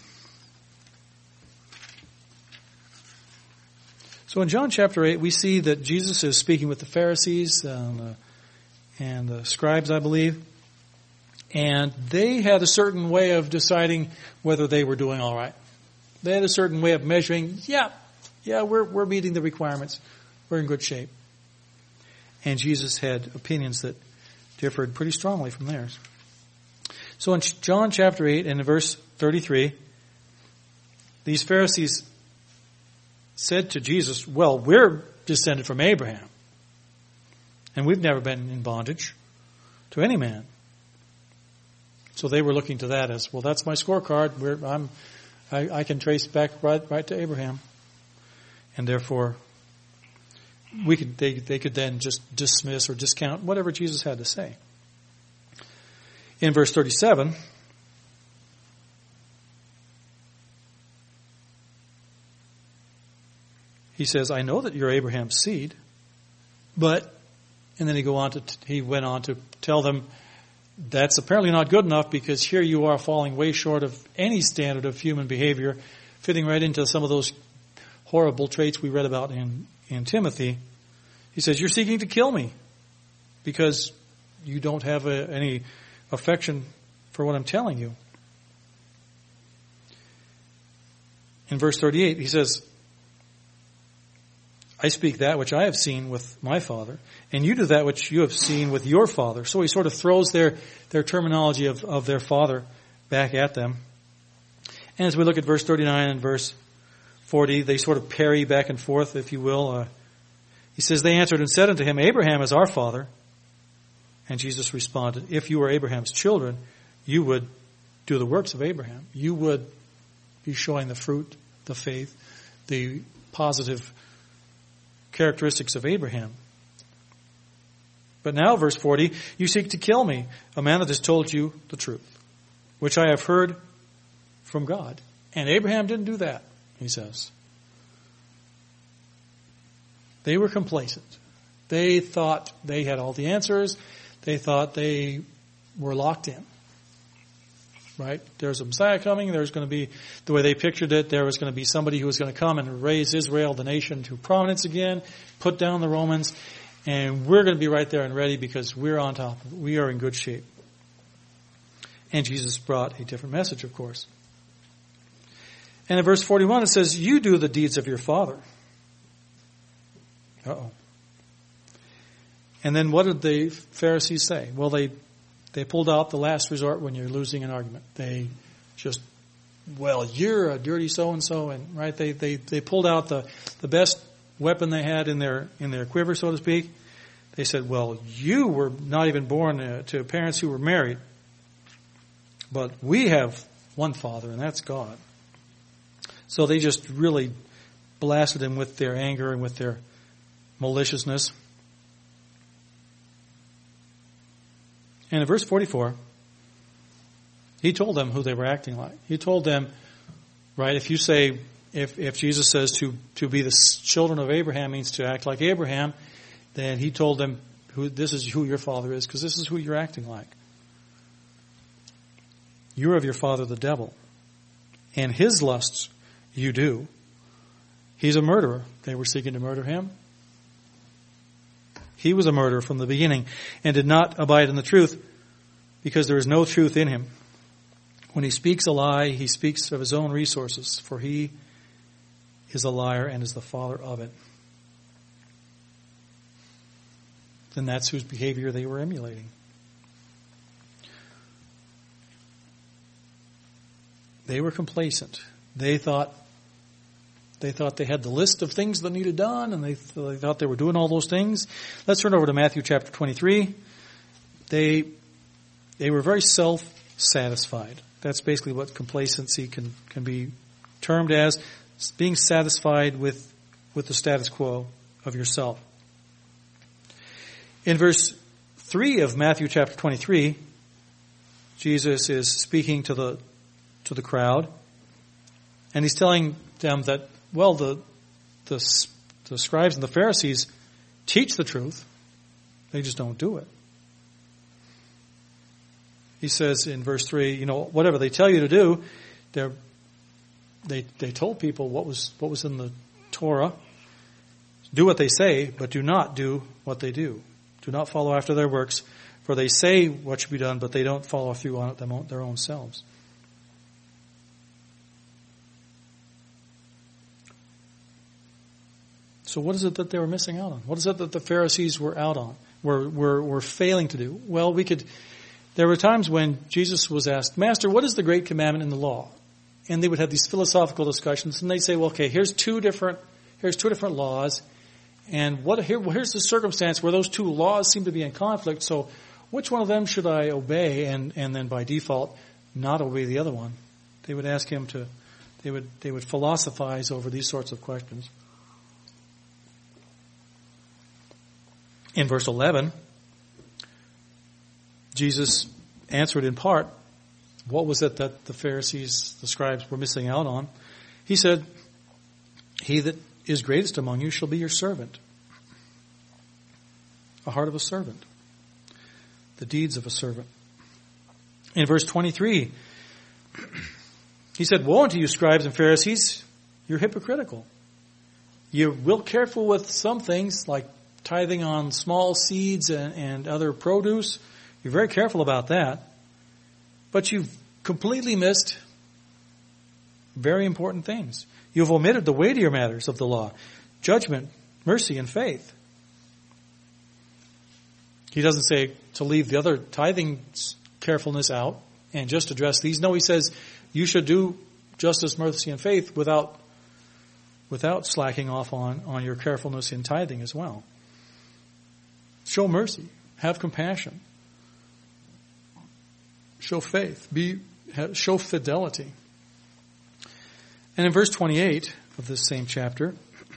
[SPEAKER 1] So in John chapter eight, we see that Jesus is speaking with the Pharisees and, uh, and the scribes, I believe. And they had a certain way of deciding whether they were doing all right. They had a certain way of measuring, yeah, yeah, we're, we're meeting the requirements. We're in good shape. And Jesus had opinions that differed pretty strongly from theirs. So in John chapter eight and in verse thirty-three, these Pharisees said to Jesus, well, we're descended from Abraham, and we've never been in bondage to any man. So they were looking to that as, well, that's my scorecard. We're, I'm, I, I can trace back right, right to Abraham. And therefore, we could, they, they could then just dismiss or discount whatever Jesus had to say. In verse thirty-seven, he says, I know that you're Abraham's seed, but, and then he go on to, he went on to tell them, that's apparently not good enough because here you are falling way short of any standard of human behavior, fitting right into some of those horrible traits we read about in, in Timothy. He says, you're seeking to kill me because you don't have a, any affection for what I'm telling you. In verse thirty-eight, he says, I speak that which I have seen with my father, and you do that which you have seen with your father. So he sort of throws their, their terminology of, of their father back at them. And as we look at verse thirty-nine and verse forty, they sort of parry back and forth, if you will. Uh, he says, they answered and said unto him, Abraham is our father. And Jesus responded, if you were Abraham's children, you would do the works of Abraham. You would be showing the fruit, the faith, the positive characteristics of Abraham. But now, verse forty, you seek to kill me, a man that has told you the truth, which I have heard from God. And Abraham didn't do that, he says. They were complacent. They thought they had all the answers. They thought they were locked in. Right? There's a Messiah coming. There's going to be, the way they pictured it, there was going to be somebody who was going to come and raise Israel, the nation, to prominence again, put down the Romans, and we're going to be right there and ready because we're on top of it. We are in good shape. And Jesus brought a different message, of course. And in verse forty-one it says, you do the deeds of your father. Uh-oh. And then what did the Pharisees say? Well, they they pulled out the last resort when you're losing an argument. They just, well, you're a dirty so-and-so, and right? They they they pulled out the, the best weapon they had in their in their quiver, so to speak. They said, well, you were not even born uh, to parents who were married, but we have one Father, and that's God. So they just really blasted him with their anger and with their maliciousness. And in verse forty-four, he told them who they were acting like. He told them, right, if you say, if, if Jesus says to, to be the children of Abraham means to act like Abraham, then he told them, who, this is who your father is, because this is who you're acting like. You're of your father the devil, and his lusts you do. He's a murderer. They were seeking to murder him. He was a murderer from the beginning and did not abide in the truth because there is no truth in him. When he speaks a lie, he speaks of his own resources, for he is a liar and is the father of it. Then that's whose behavior they were emulating. They were complacent. They thought They thought they had the list of things that needed done, and they, th- they thought they were doing all those things. Let's turn over to Matthew chapter twenty-three. They they were very self-satisfied. That's basically what complacency can, can be termed as. being satisfied with, with the status quo of yourself. In verse three of Matthew chapter twenty-three, Jesus is speaking to the to the crowd, and he's telling them that, well, the the, the scribes and the Pharisees teach the truth, they just don't do it. He says in verse three, you know, whatever they tell you to do, they're, they they told people what was what was in the Torah. Do what they say, but do not do what they do. Do not follow after their works, for they say what should be done, but they don't follow through on it them, their own selves. So what is it that they were missing out on? What is it that the Pharisees were out on, were were, were failing to do? Well, we could. There were times when Jesus was asked, Master, what is the great commandment in the law? And they would have these philosophical discussions, and they'd say, well, okay, here's two different, here's two different laws, and what here, well, here's the circumstance where those two laws seem to be in conflict, so which one of them should I obey, and, and then by default, not obey the other one? They would ask him to, they would, they would philosophize over these sorts of questions. In verse eleven, Jesus answered in part, what was it that the Pharisees, the scribes, were missing out on? He said, he that is greatest among you shall be your servant. A heart of a servant. The deeds of a servant. In verse twenty-three, he said, woe unto you, scribes and Pharisees, you're hypocritical. You're real careful with some things, like tithing on small seeds and, and other produce. You're very careful about that. But you've completely missed very important things. You've omitted the weightier matters of the law: judgment, mercy, and faith. He doesn't say to leave the other tithing carefulness out and just address these. No, he says you should do justice, mercy, and faith without without slacking off on, on your carefulness in tithing as well. Show mercy. Have compassion. Show faith. Be show fidelity. And in verse twenty-eight of this same chapter,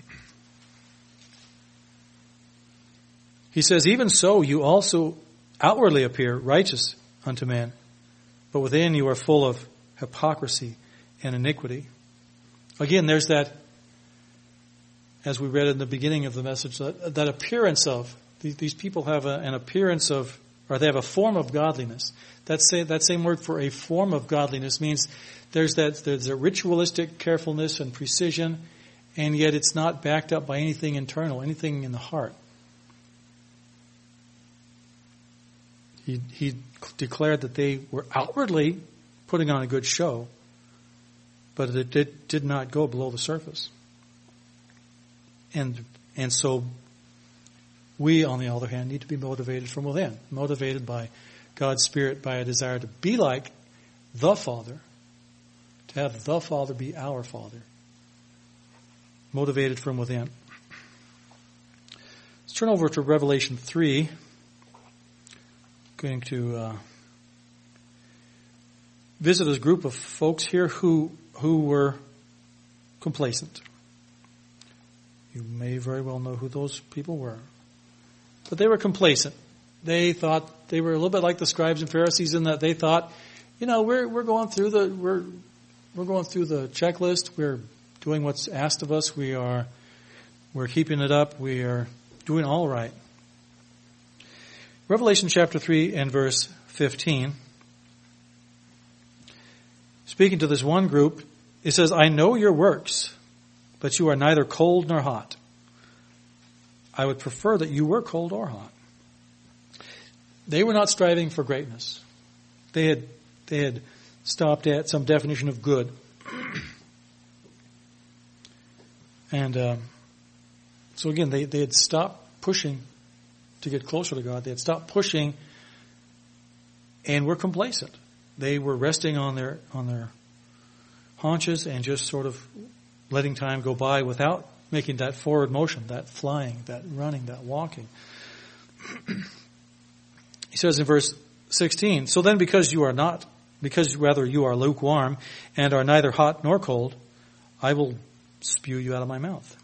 [SPEAKER 1] he says, even so you also outwardly appear righteous unto men, but within you are full of hypocrisy and iniquity. Again, there's that, as we read in the beginning of the message, that, that appearance of, these people have a, an appearance of, or they have a form of godliness. That same, that same word for a form of godliness means there's that there's a ritualistic carefulness and precision, and yet it's not backed up by anything internal, anything in the heart. He, he declared that they were outwardly putting on a good show, but it did, did not go below the surface. And and so we, on the other hand, need to be motivated from within, motivated by God's Spirit, by a desire to be like the Father, to have the Father be our Father, motivated from within. Let's turn over to Revelation three. Going to uh, visit a group of folks here who who were complacent. You may very well know who those people were. But they were complacent. They thought they were a little bit like the scribes and Pharisees in that they thought, you know, we're we're going through the we're we're going through the checklist. We're doing what's asked of us. We are we're keeping it up. We are doing all right. Revelation chapter three and verse fifteen. Speaking to this one group, it says, I know your works, but you are neither cold nor hot. I would prefer that you were cold or hot. They were not striving for greatness. They had they had stopped at some definition of good. And um, so again, they, they had stopped pushing to get closer to God. They had stopped pushing and were complacent. They were resting on their on their haunches and just sort of letting time go by without making that forward motion, that flying, that running, that walking. He says in verse sixteen, so then because you are not, because rather you are lukewarm and are neither hot nor cold, I will spew you out of my mouth.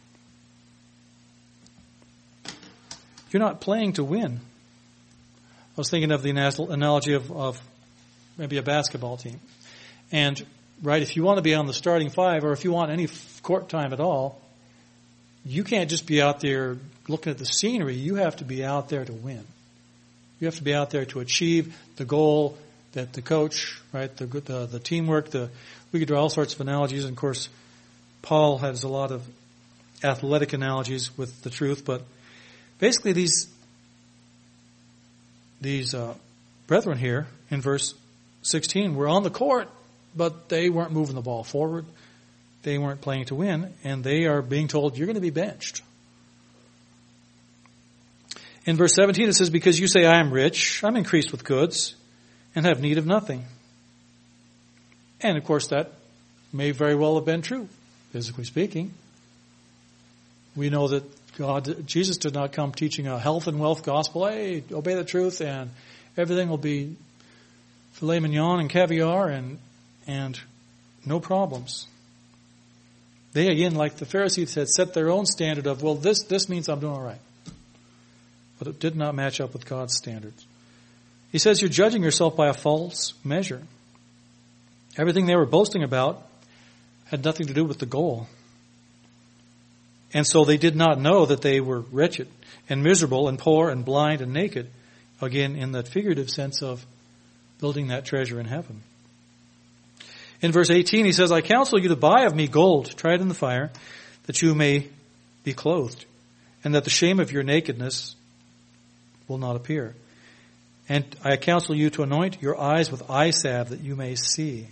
[SPEAKER 1] You're not playing to win. I was thinking of the analogy of, of maybe a basketball team. And, right, if you want to be on the starting five, or if you want any court time at all, you can't just be out there looking at the scenery. You have to be out there to win. You have to be out there to achieve the goal that the coach, right, the the, the teamwork, the we could draw all sorts of analogies. And, of course, Paul has a lot of athletic analogies with the truth, but basically these these uh, brethren here in verse sixteen were on the court, but they weren't moving the ball forward. They weren't playing to win, and they are being told, you're going to be benched. In verse seventeen it says, because you say, I am rich, I'm increased with goods, and have need of nothing. And of course that may very well have been true, physically speaking. We know that God, Jesus did not come teaching a health and wealth gospel. Hey, obey the truth and everything will be filet mignon and caviar and and no problems. They, again, like the Pharisees had set their own standard of, well, this, this means I'm doing all right. But it did not match up with God's standards. He says you're judging yourself by a false measure. Everything they were boasting about had nothing to do with the goal. And so they did not know that they were wretched and miserable and poor and blind and naked. Again, in that figurative sense of building that treasure in heaven. In verse eighteen, he says, I counsel you to buy of me gold, tried in the fire, that you may be clothed, and that the shame of your nakedness will not appear. And I counsel you to anoint your eyes with eye salve, that you may see.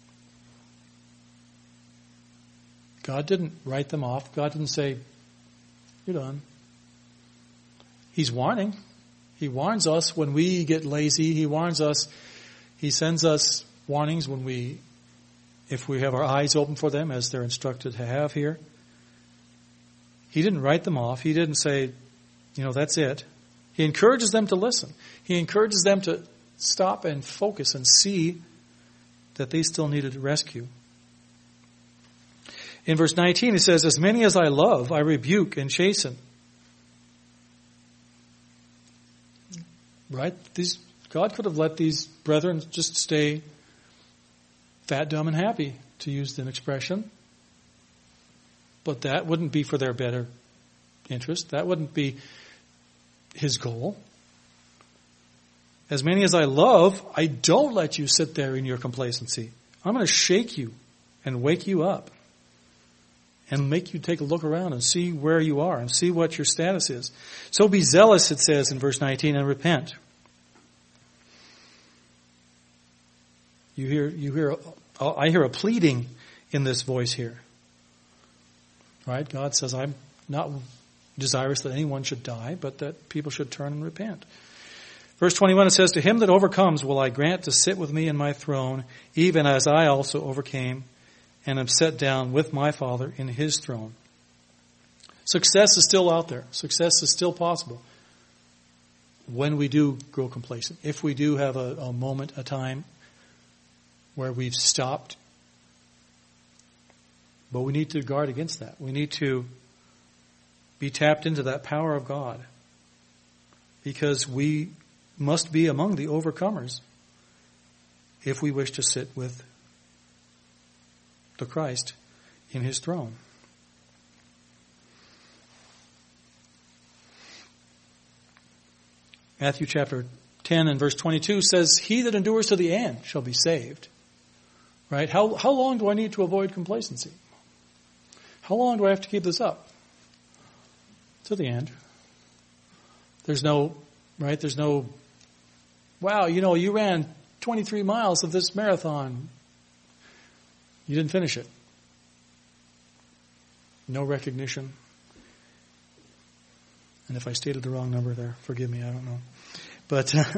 [SPEAKER 1] God didn't write them off. God didn't say, you're done. He's warning. He warns us when we get lazy. He warns us. He sends us warnings when we, if we have our eyes open for them, as they're instructed to have here. He didn't write them off. He didn't say, you know, that's it. He encourages them to listen. He encourages them to stop and focus and see that they still needed rescue. In verse nineteen, he says, as many as I love, I rebuke and chasten. Right? These, God could have let these brethren just stay fat, dumb, and happy, to use an expression. But that wouldn't be for their better interest. That wouldn't be his goal. As many as I love, I don't let you sit there in your complacency. I'm going to shake you and wake you up and make you take a look around and see where you are and see what your status is. So be zealous, it says in verse nineteen, and repent. You hear, you hear, I hear a pleading in this voice here. Right? God says, I'm not desirous that anyone should die, but that people should turn and repent. Verse twenty-one, it says, to him that overcomes will I grant to sit with me in my throne, even as I also overcame and am set down with my Father in his throne. Success is still out there. Success is still possible when we do grow complacent. If we do have a, a moment, a time where we've stopped. But we need to guard against that. We need to be tapped into that power of God, because we must be among the overcomers if we wish to sit with the Christ in his throne. Matthew chapter ten and verse twenty-two says, he that endures to the end shall be saved. Right? How, how long do I need to avoid complacency? How long do I have to keep this up? To the end. There's no, right? There's no, wow, you know, you ran twenty-three miles of this marathon. You didn't finish it. No recognition. And if I stated the wrong number there, forgive me, I don't know. But uh,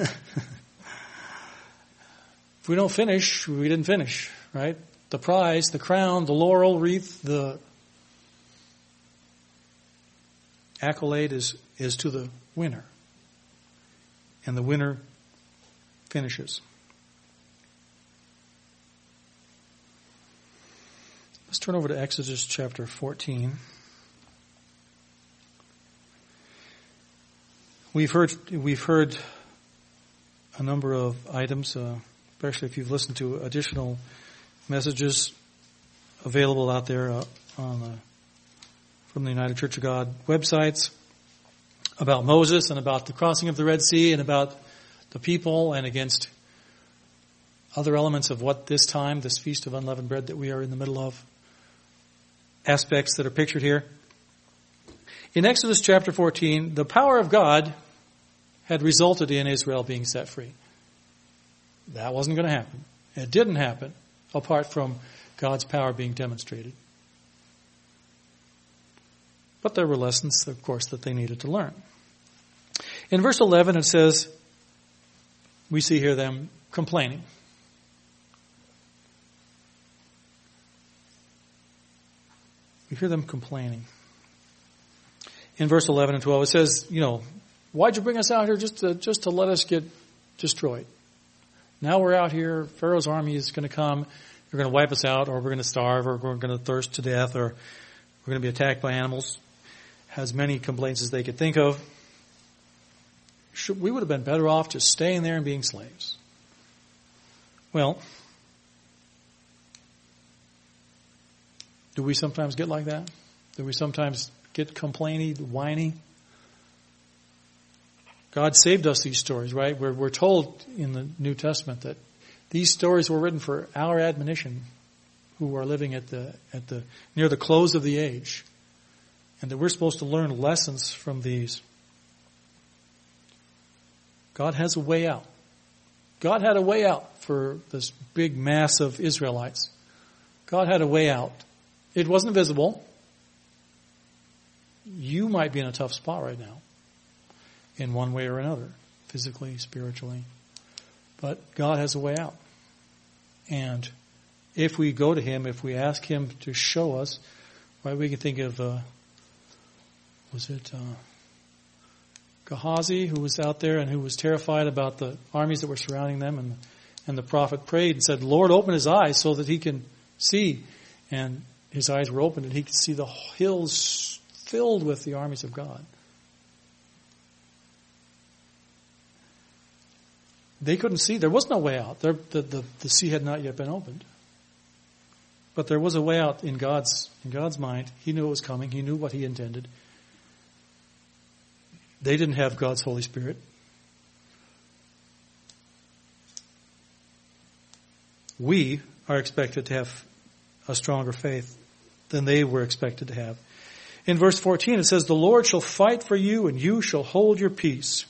[SPEAKER 1] if we don't finish, we didn't finish, right? The prize, the crown, the laurel wreath, the accolade is, is to the winner. And the winner finishes. Let's turn over to Exodus chapter fourteen. We've heard we've heard a number of items, uh, especially if you've listened to additional messages available out there uh, on the, from the United Church of God websites about Moses and about the crossing of the Red Sea and about the people and against other elements of what this time, this Feast of Unleavened Bread that we are in the middle of, aspects that are pictured here. In Exodus chapter fourteen, the power of God had resulted in Israel being set free. That wasn't going to happen. It didn't happen apart from God's power being demonstrated. But there were lessons, of course, that they needed to learn. In verse eleven it says, we see here them complaining. We hear them complaining. In verse eleven and twelve, it says, you know, why'd you bring us out here just to, just to let us get destroyed? Now we're out here, Pharaoh's army is going to come, they're going to wipe us out, or we're going to starve, or we're going to thirst to death, or we're going to be attacked by animals. Has many complaints as they could think of. Should, we would have been better off just staying there and being slaves. Well, do we sometimes get like that? Do we sometimes get complainy, whiny? God saved us these stories, right? We're, we're told in the New Testament that these stories were written for our admonition, who are living at the at the near the close of the age, and that we're supposed to learn lessons from these. God has a way out. God had a way out for this big mass of Israelites. God had a way out. It wasn't visible. You might be in a tough spot right now, in one way or another, physically, spiritually. But God has a way out. And if we go to Him, if we ask Him to show us, right, we can think of, uh, was it uh, Gehazi, who was out there and who was terrified about the armies that were surrounding them, and and the prophet prayed and said, Lord, open his eyes so that he can see. And his eyes were opened and he could see the hills filled with the armies of God. They couldn't see. There was no way out. There, the, the, the sea had not yet been opened. But there was a way out in God's in God's mind. He knew it was coming. He knew what He intended. They didn't have God's Holy Spirit. We are expected to have a stronger faith than they were expected to have. In verse fourteen it says, the Lord shall fight for you and you shall hold your peace.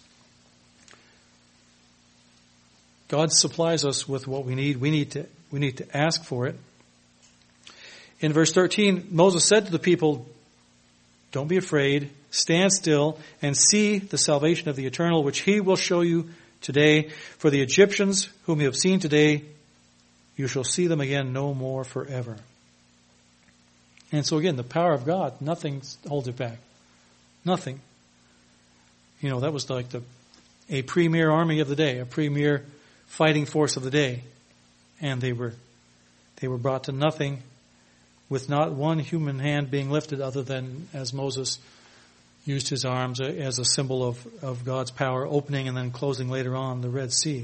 [SPEAKER 1] God supplies us with what we need. We need to, we need to ask for it. In verse thirteen, Moses said to the people, don't be afraid, stand still and see the salvation of the Eternal, which He will show you today. For the Egyptians whom you have seen today, you shall see them again no more forever. And so again, the power of God, nothing holds it back. Nothing. You know, that was like the a premier army of the day, a premier fighting force of the day. And they were they were brought to nothing, with not one human hand being lifted, other than as Moses used his arms as a symbol of, of God's power, opening and then closing later on the Red Sea.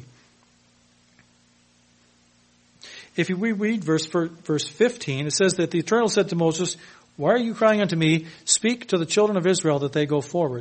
[SPEAKER 1] If we read verse verse fifteen, it says that the Eternal said to Moses, why are you crying unto me? Speak to the children of Israel that they go forward.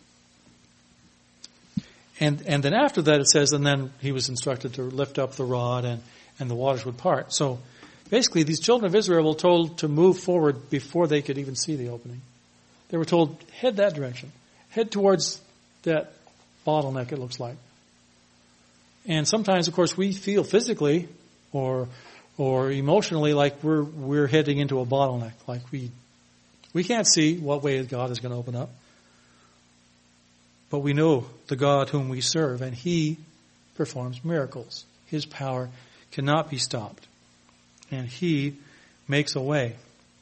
[SPEAKER 1] And and then after that it says, and then he was instructed to lift up the rod and, and the waters would part. So basically these children of Israel were told to move forward before they could even see the opening. They were told, head that direction. Head towards that bottleneck, it looks like. And sometimes, of course, we feel physically or or emotionally like we're we're heading into a bottleneck. Like we we can't see what way God is going to open up. But we know the God whom we serve, and He performs miracles. His power cannot be stopped. And He makes a way.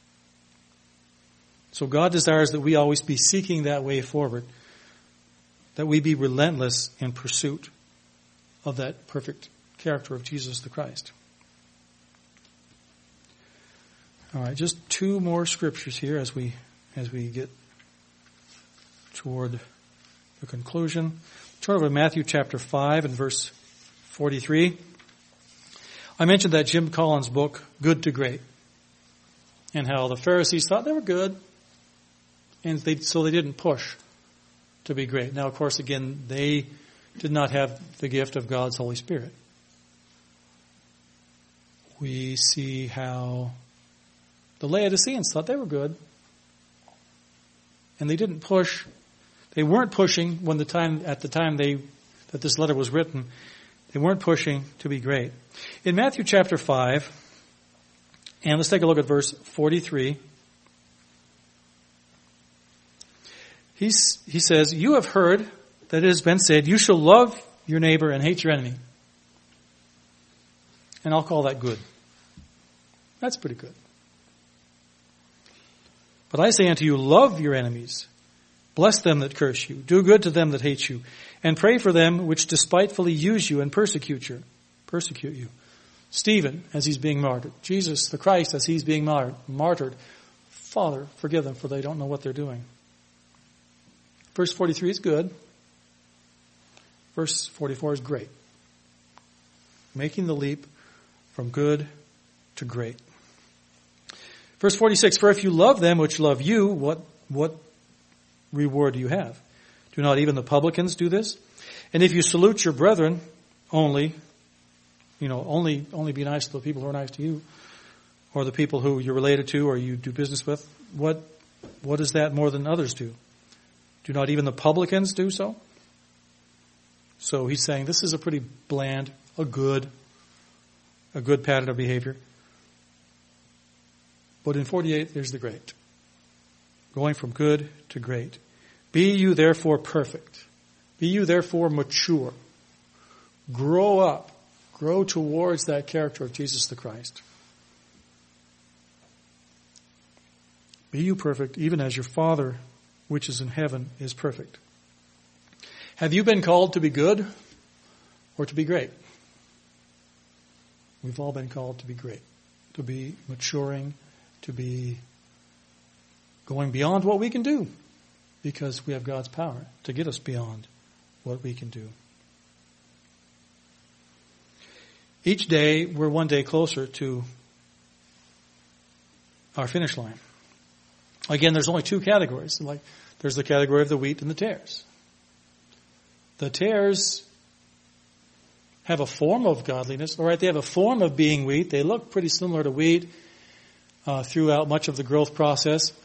[SPEAKER 1] So God desires that we always be seeking that way forward, that we be relentless in pursuit of that perfect character of Jesus the Christ. All right, just two more scriptures here as we as we get toward the conclusion. Turn over to Matthew chapter five and verse forty-three. I mentioned that Jim Collins book, Good to Great, and how the Pharisees thought they were good, and they, so they didn't push to be great. Now, of course, again, they did not have the gift of God's Holy Spirit. We see how the Laodiceans thought they were good, and they didn't push. They weren't pushing when the time at the time they that this letter was written. They weren't pushing to be great. In Matthew chapter five, and let's take a look at verse forty-three. He's, he says, "You have heard that it has been said, you shall love your neighbor and hate your enemy." And I'll call that good. That's pretty good. "But I say unto you, love your enemies. Bless them that curse you. Do good to them that hate you. And pray for them which despitefully use you and persecute you." Persecute you. Stephen, as he's being martyred. Jesus, the Christ, as he's being martyred. "Father, forgive them, for they don't know what they're doing." Verse forty-three is good. Verse forty-four is great. Making the leap from good to great. Verse forty-six, "For if you love them which love you, what what reward do you have? Do not even the publicans do this? And if you salute your brethren only, you know, only only be nice to the people who are nice to you, or the people who you're related to or you do business with, what what is that more than others do? Do not even the publicans do so?" So he's saying this is a pretty bland, a good, a good pattern of behavior. But in forty-eight, there's the great. Going from good to great. "Be you therefore perfect. Be you therefore mature. Grow up. Grow towards that character of Jesus the Christ. Be you perfect, even as your Father which is in heaven is perfect." Have you been called to be good or to be great? We've all been called to be great, to be maturing, to be going beyond what we can do, because we have God's power to get us beyond what we can do. Each day, we're one day closer to our finish line. Again, there's only two categories. Like, there's the category of the wheat and the tares. The tares have a form of godliness. All right, they have a form of being wheat. They look pretty similar to wheat uh, throughout much of the growth process.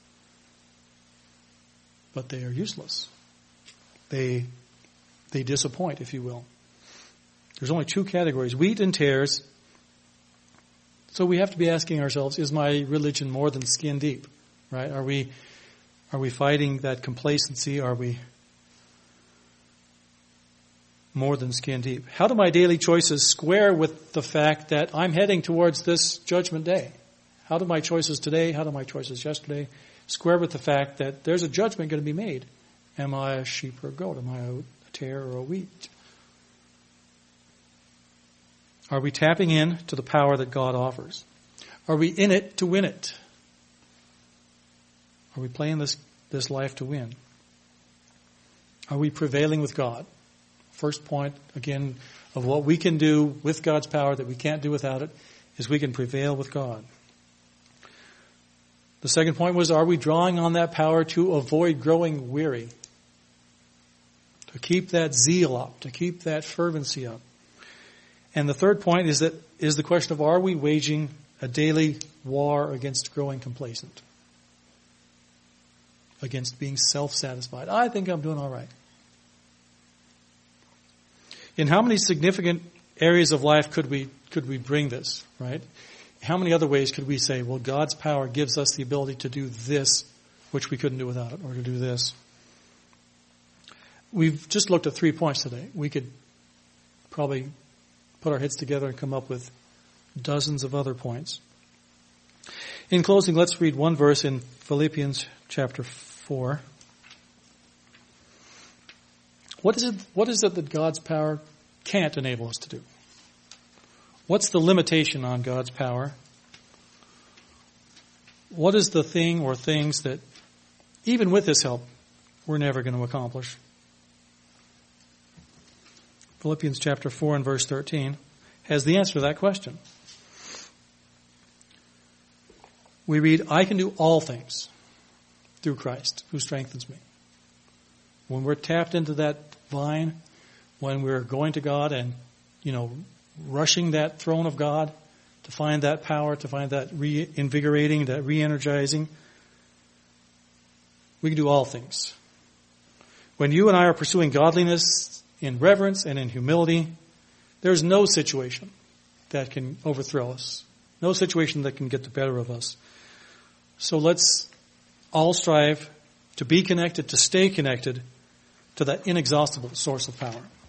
[SPEAKER 1] But they are useless. They they disappoint, if you will. There's only two categories, wheat and tares. So we have to be asking ourselves, is my religion more than skin deep? Right? Are we are we fighting that complacency? Are we more than skin deep? How do my daily choices square with the fact that I'm heading towards this judgment day? How do my choices today, how do my choices yesterday square with the fact that there's a judgment going to be made? Am I a sheep or a goat? Am I a tare or a wheat? Are we tapping in to the power that God offers? Are we in it to win it? Are we playing this, this life to win? Are we prevailing with God? First point, again, of what we can do with God's power that we can't do without it, is we can prevail with God. The second point was, are we drawing on that power to avoid growing weary? To keep that zeal up, to keep that fervency up. And the third point is that is the question of, are we waging a daily war against growing complacent? Against being self-satisfied. I think I'm doing all right. In how many significant areas of life could we could we bring this, right? How many other ways could we say, well, God's power gives us the ability to do this, which we couldn't do without it, or to do this? We've just looked at three points today. We could probably put our heads together and come up with dozens of other points. In closing, let's read one verse in Philippians chapter four. What is it, what is it that God's power can't enable us to do? What's the limitation on God's power? what is the thing or things that, even with this help, we're never going to accomplish? Philippians chapter four and verse thirteen has the answer to that question. We read, I can do all things through Christ who strengthens me. When we're tapped into that vine, when we're going to God and, you know, rushing that throne of God to find that power, to find that reinvigorating, that re-energizing, we can do all things. When you and I are pursuing godliness in reverence and in humility, there's no situation that can overthrow us. No situation that can get the better of us. So let's all strive to be connected, to stay connected to that inexhaustible source of power.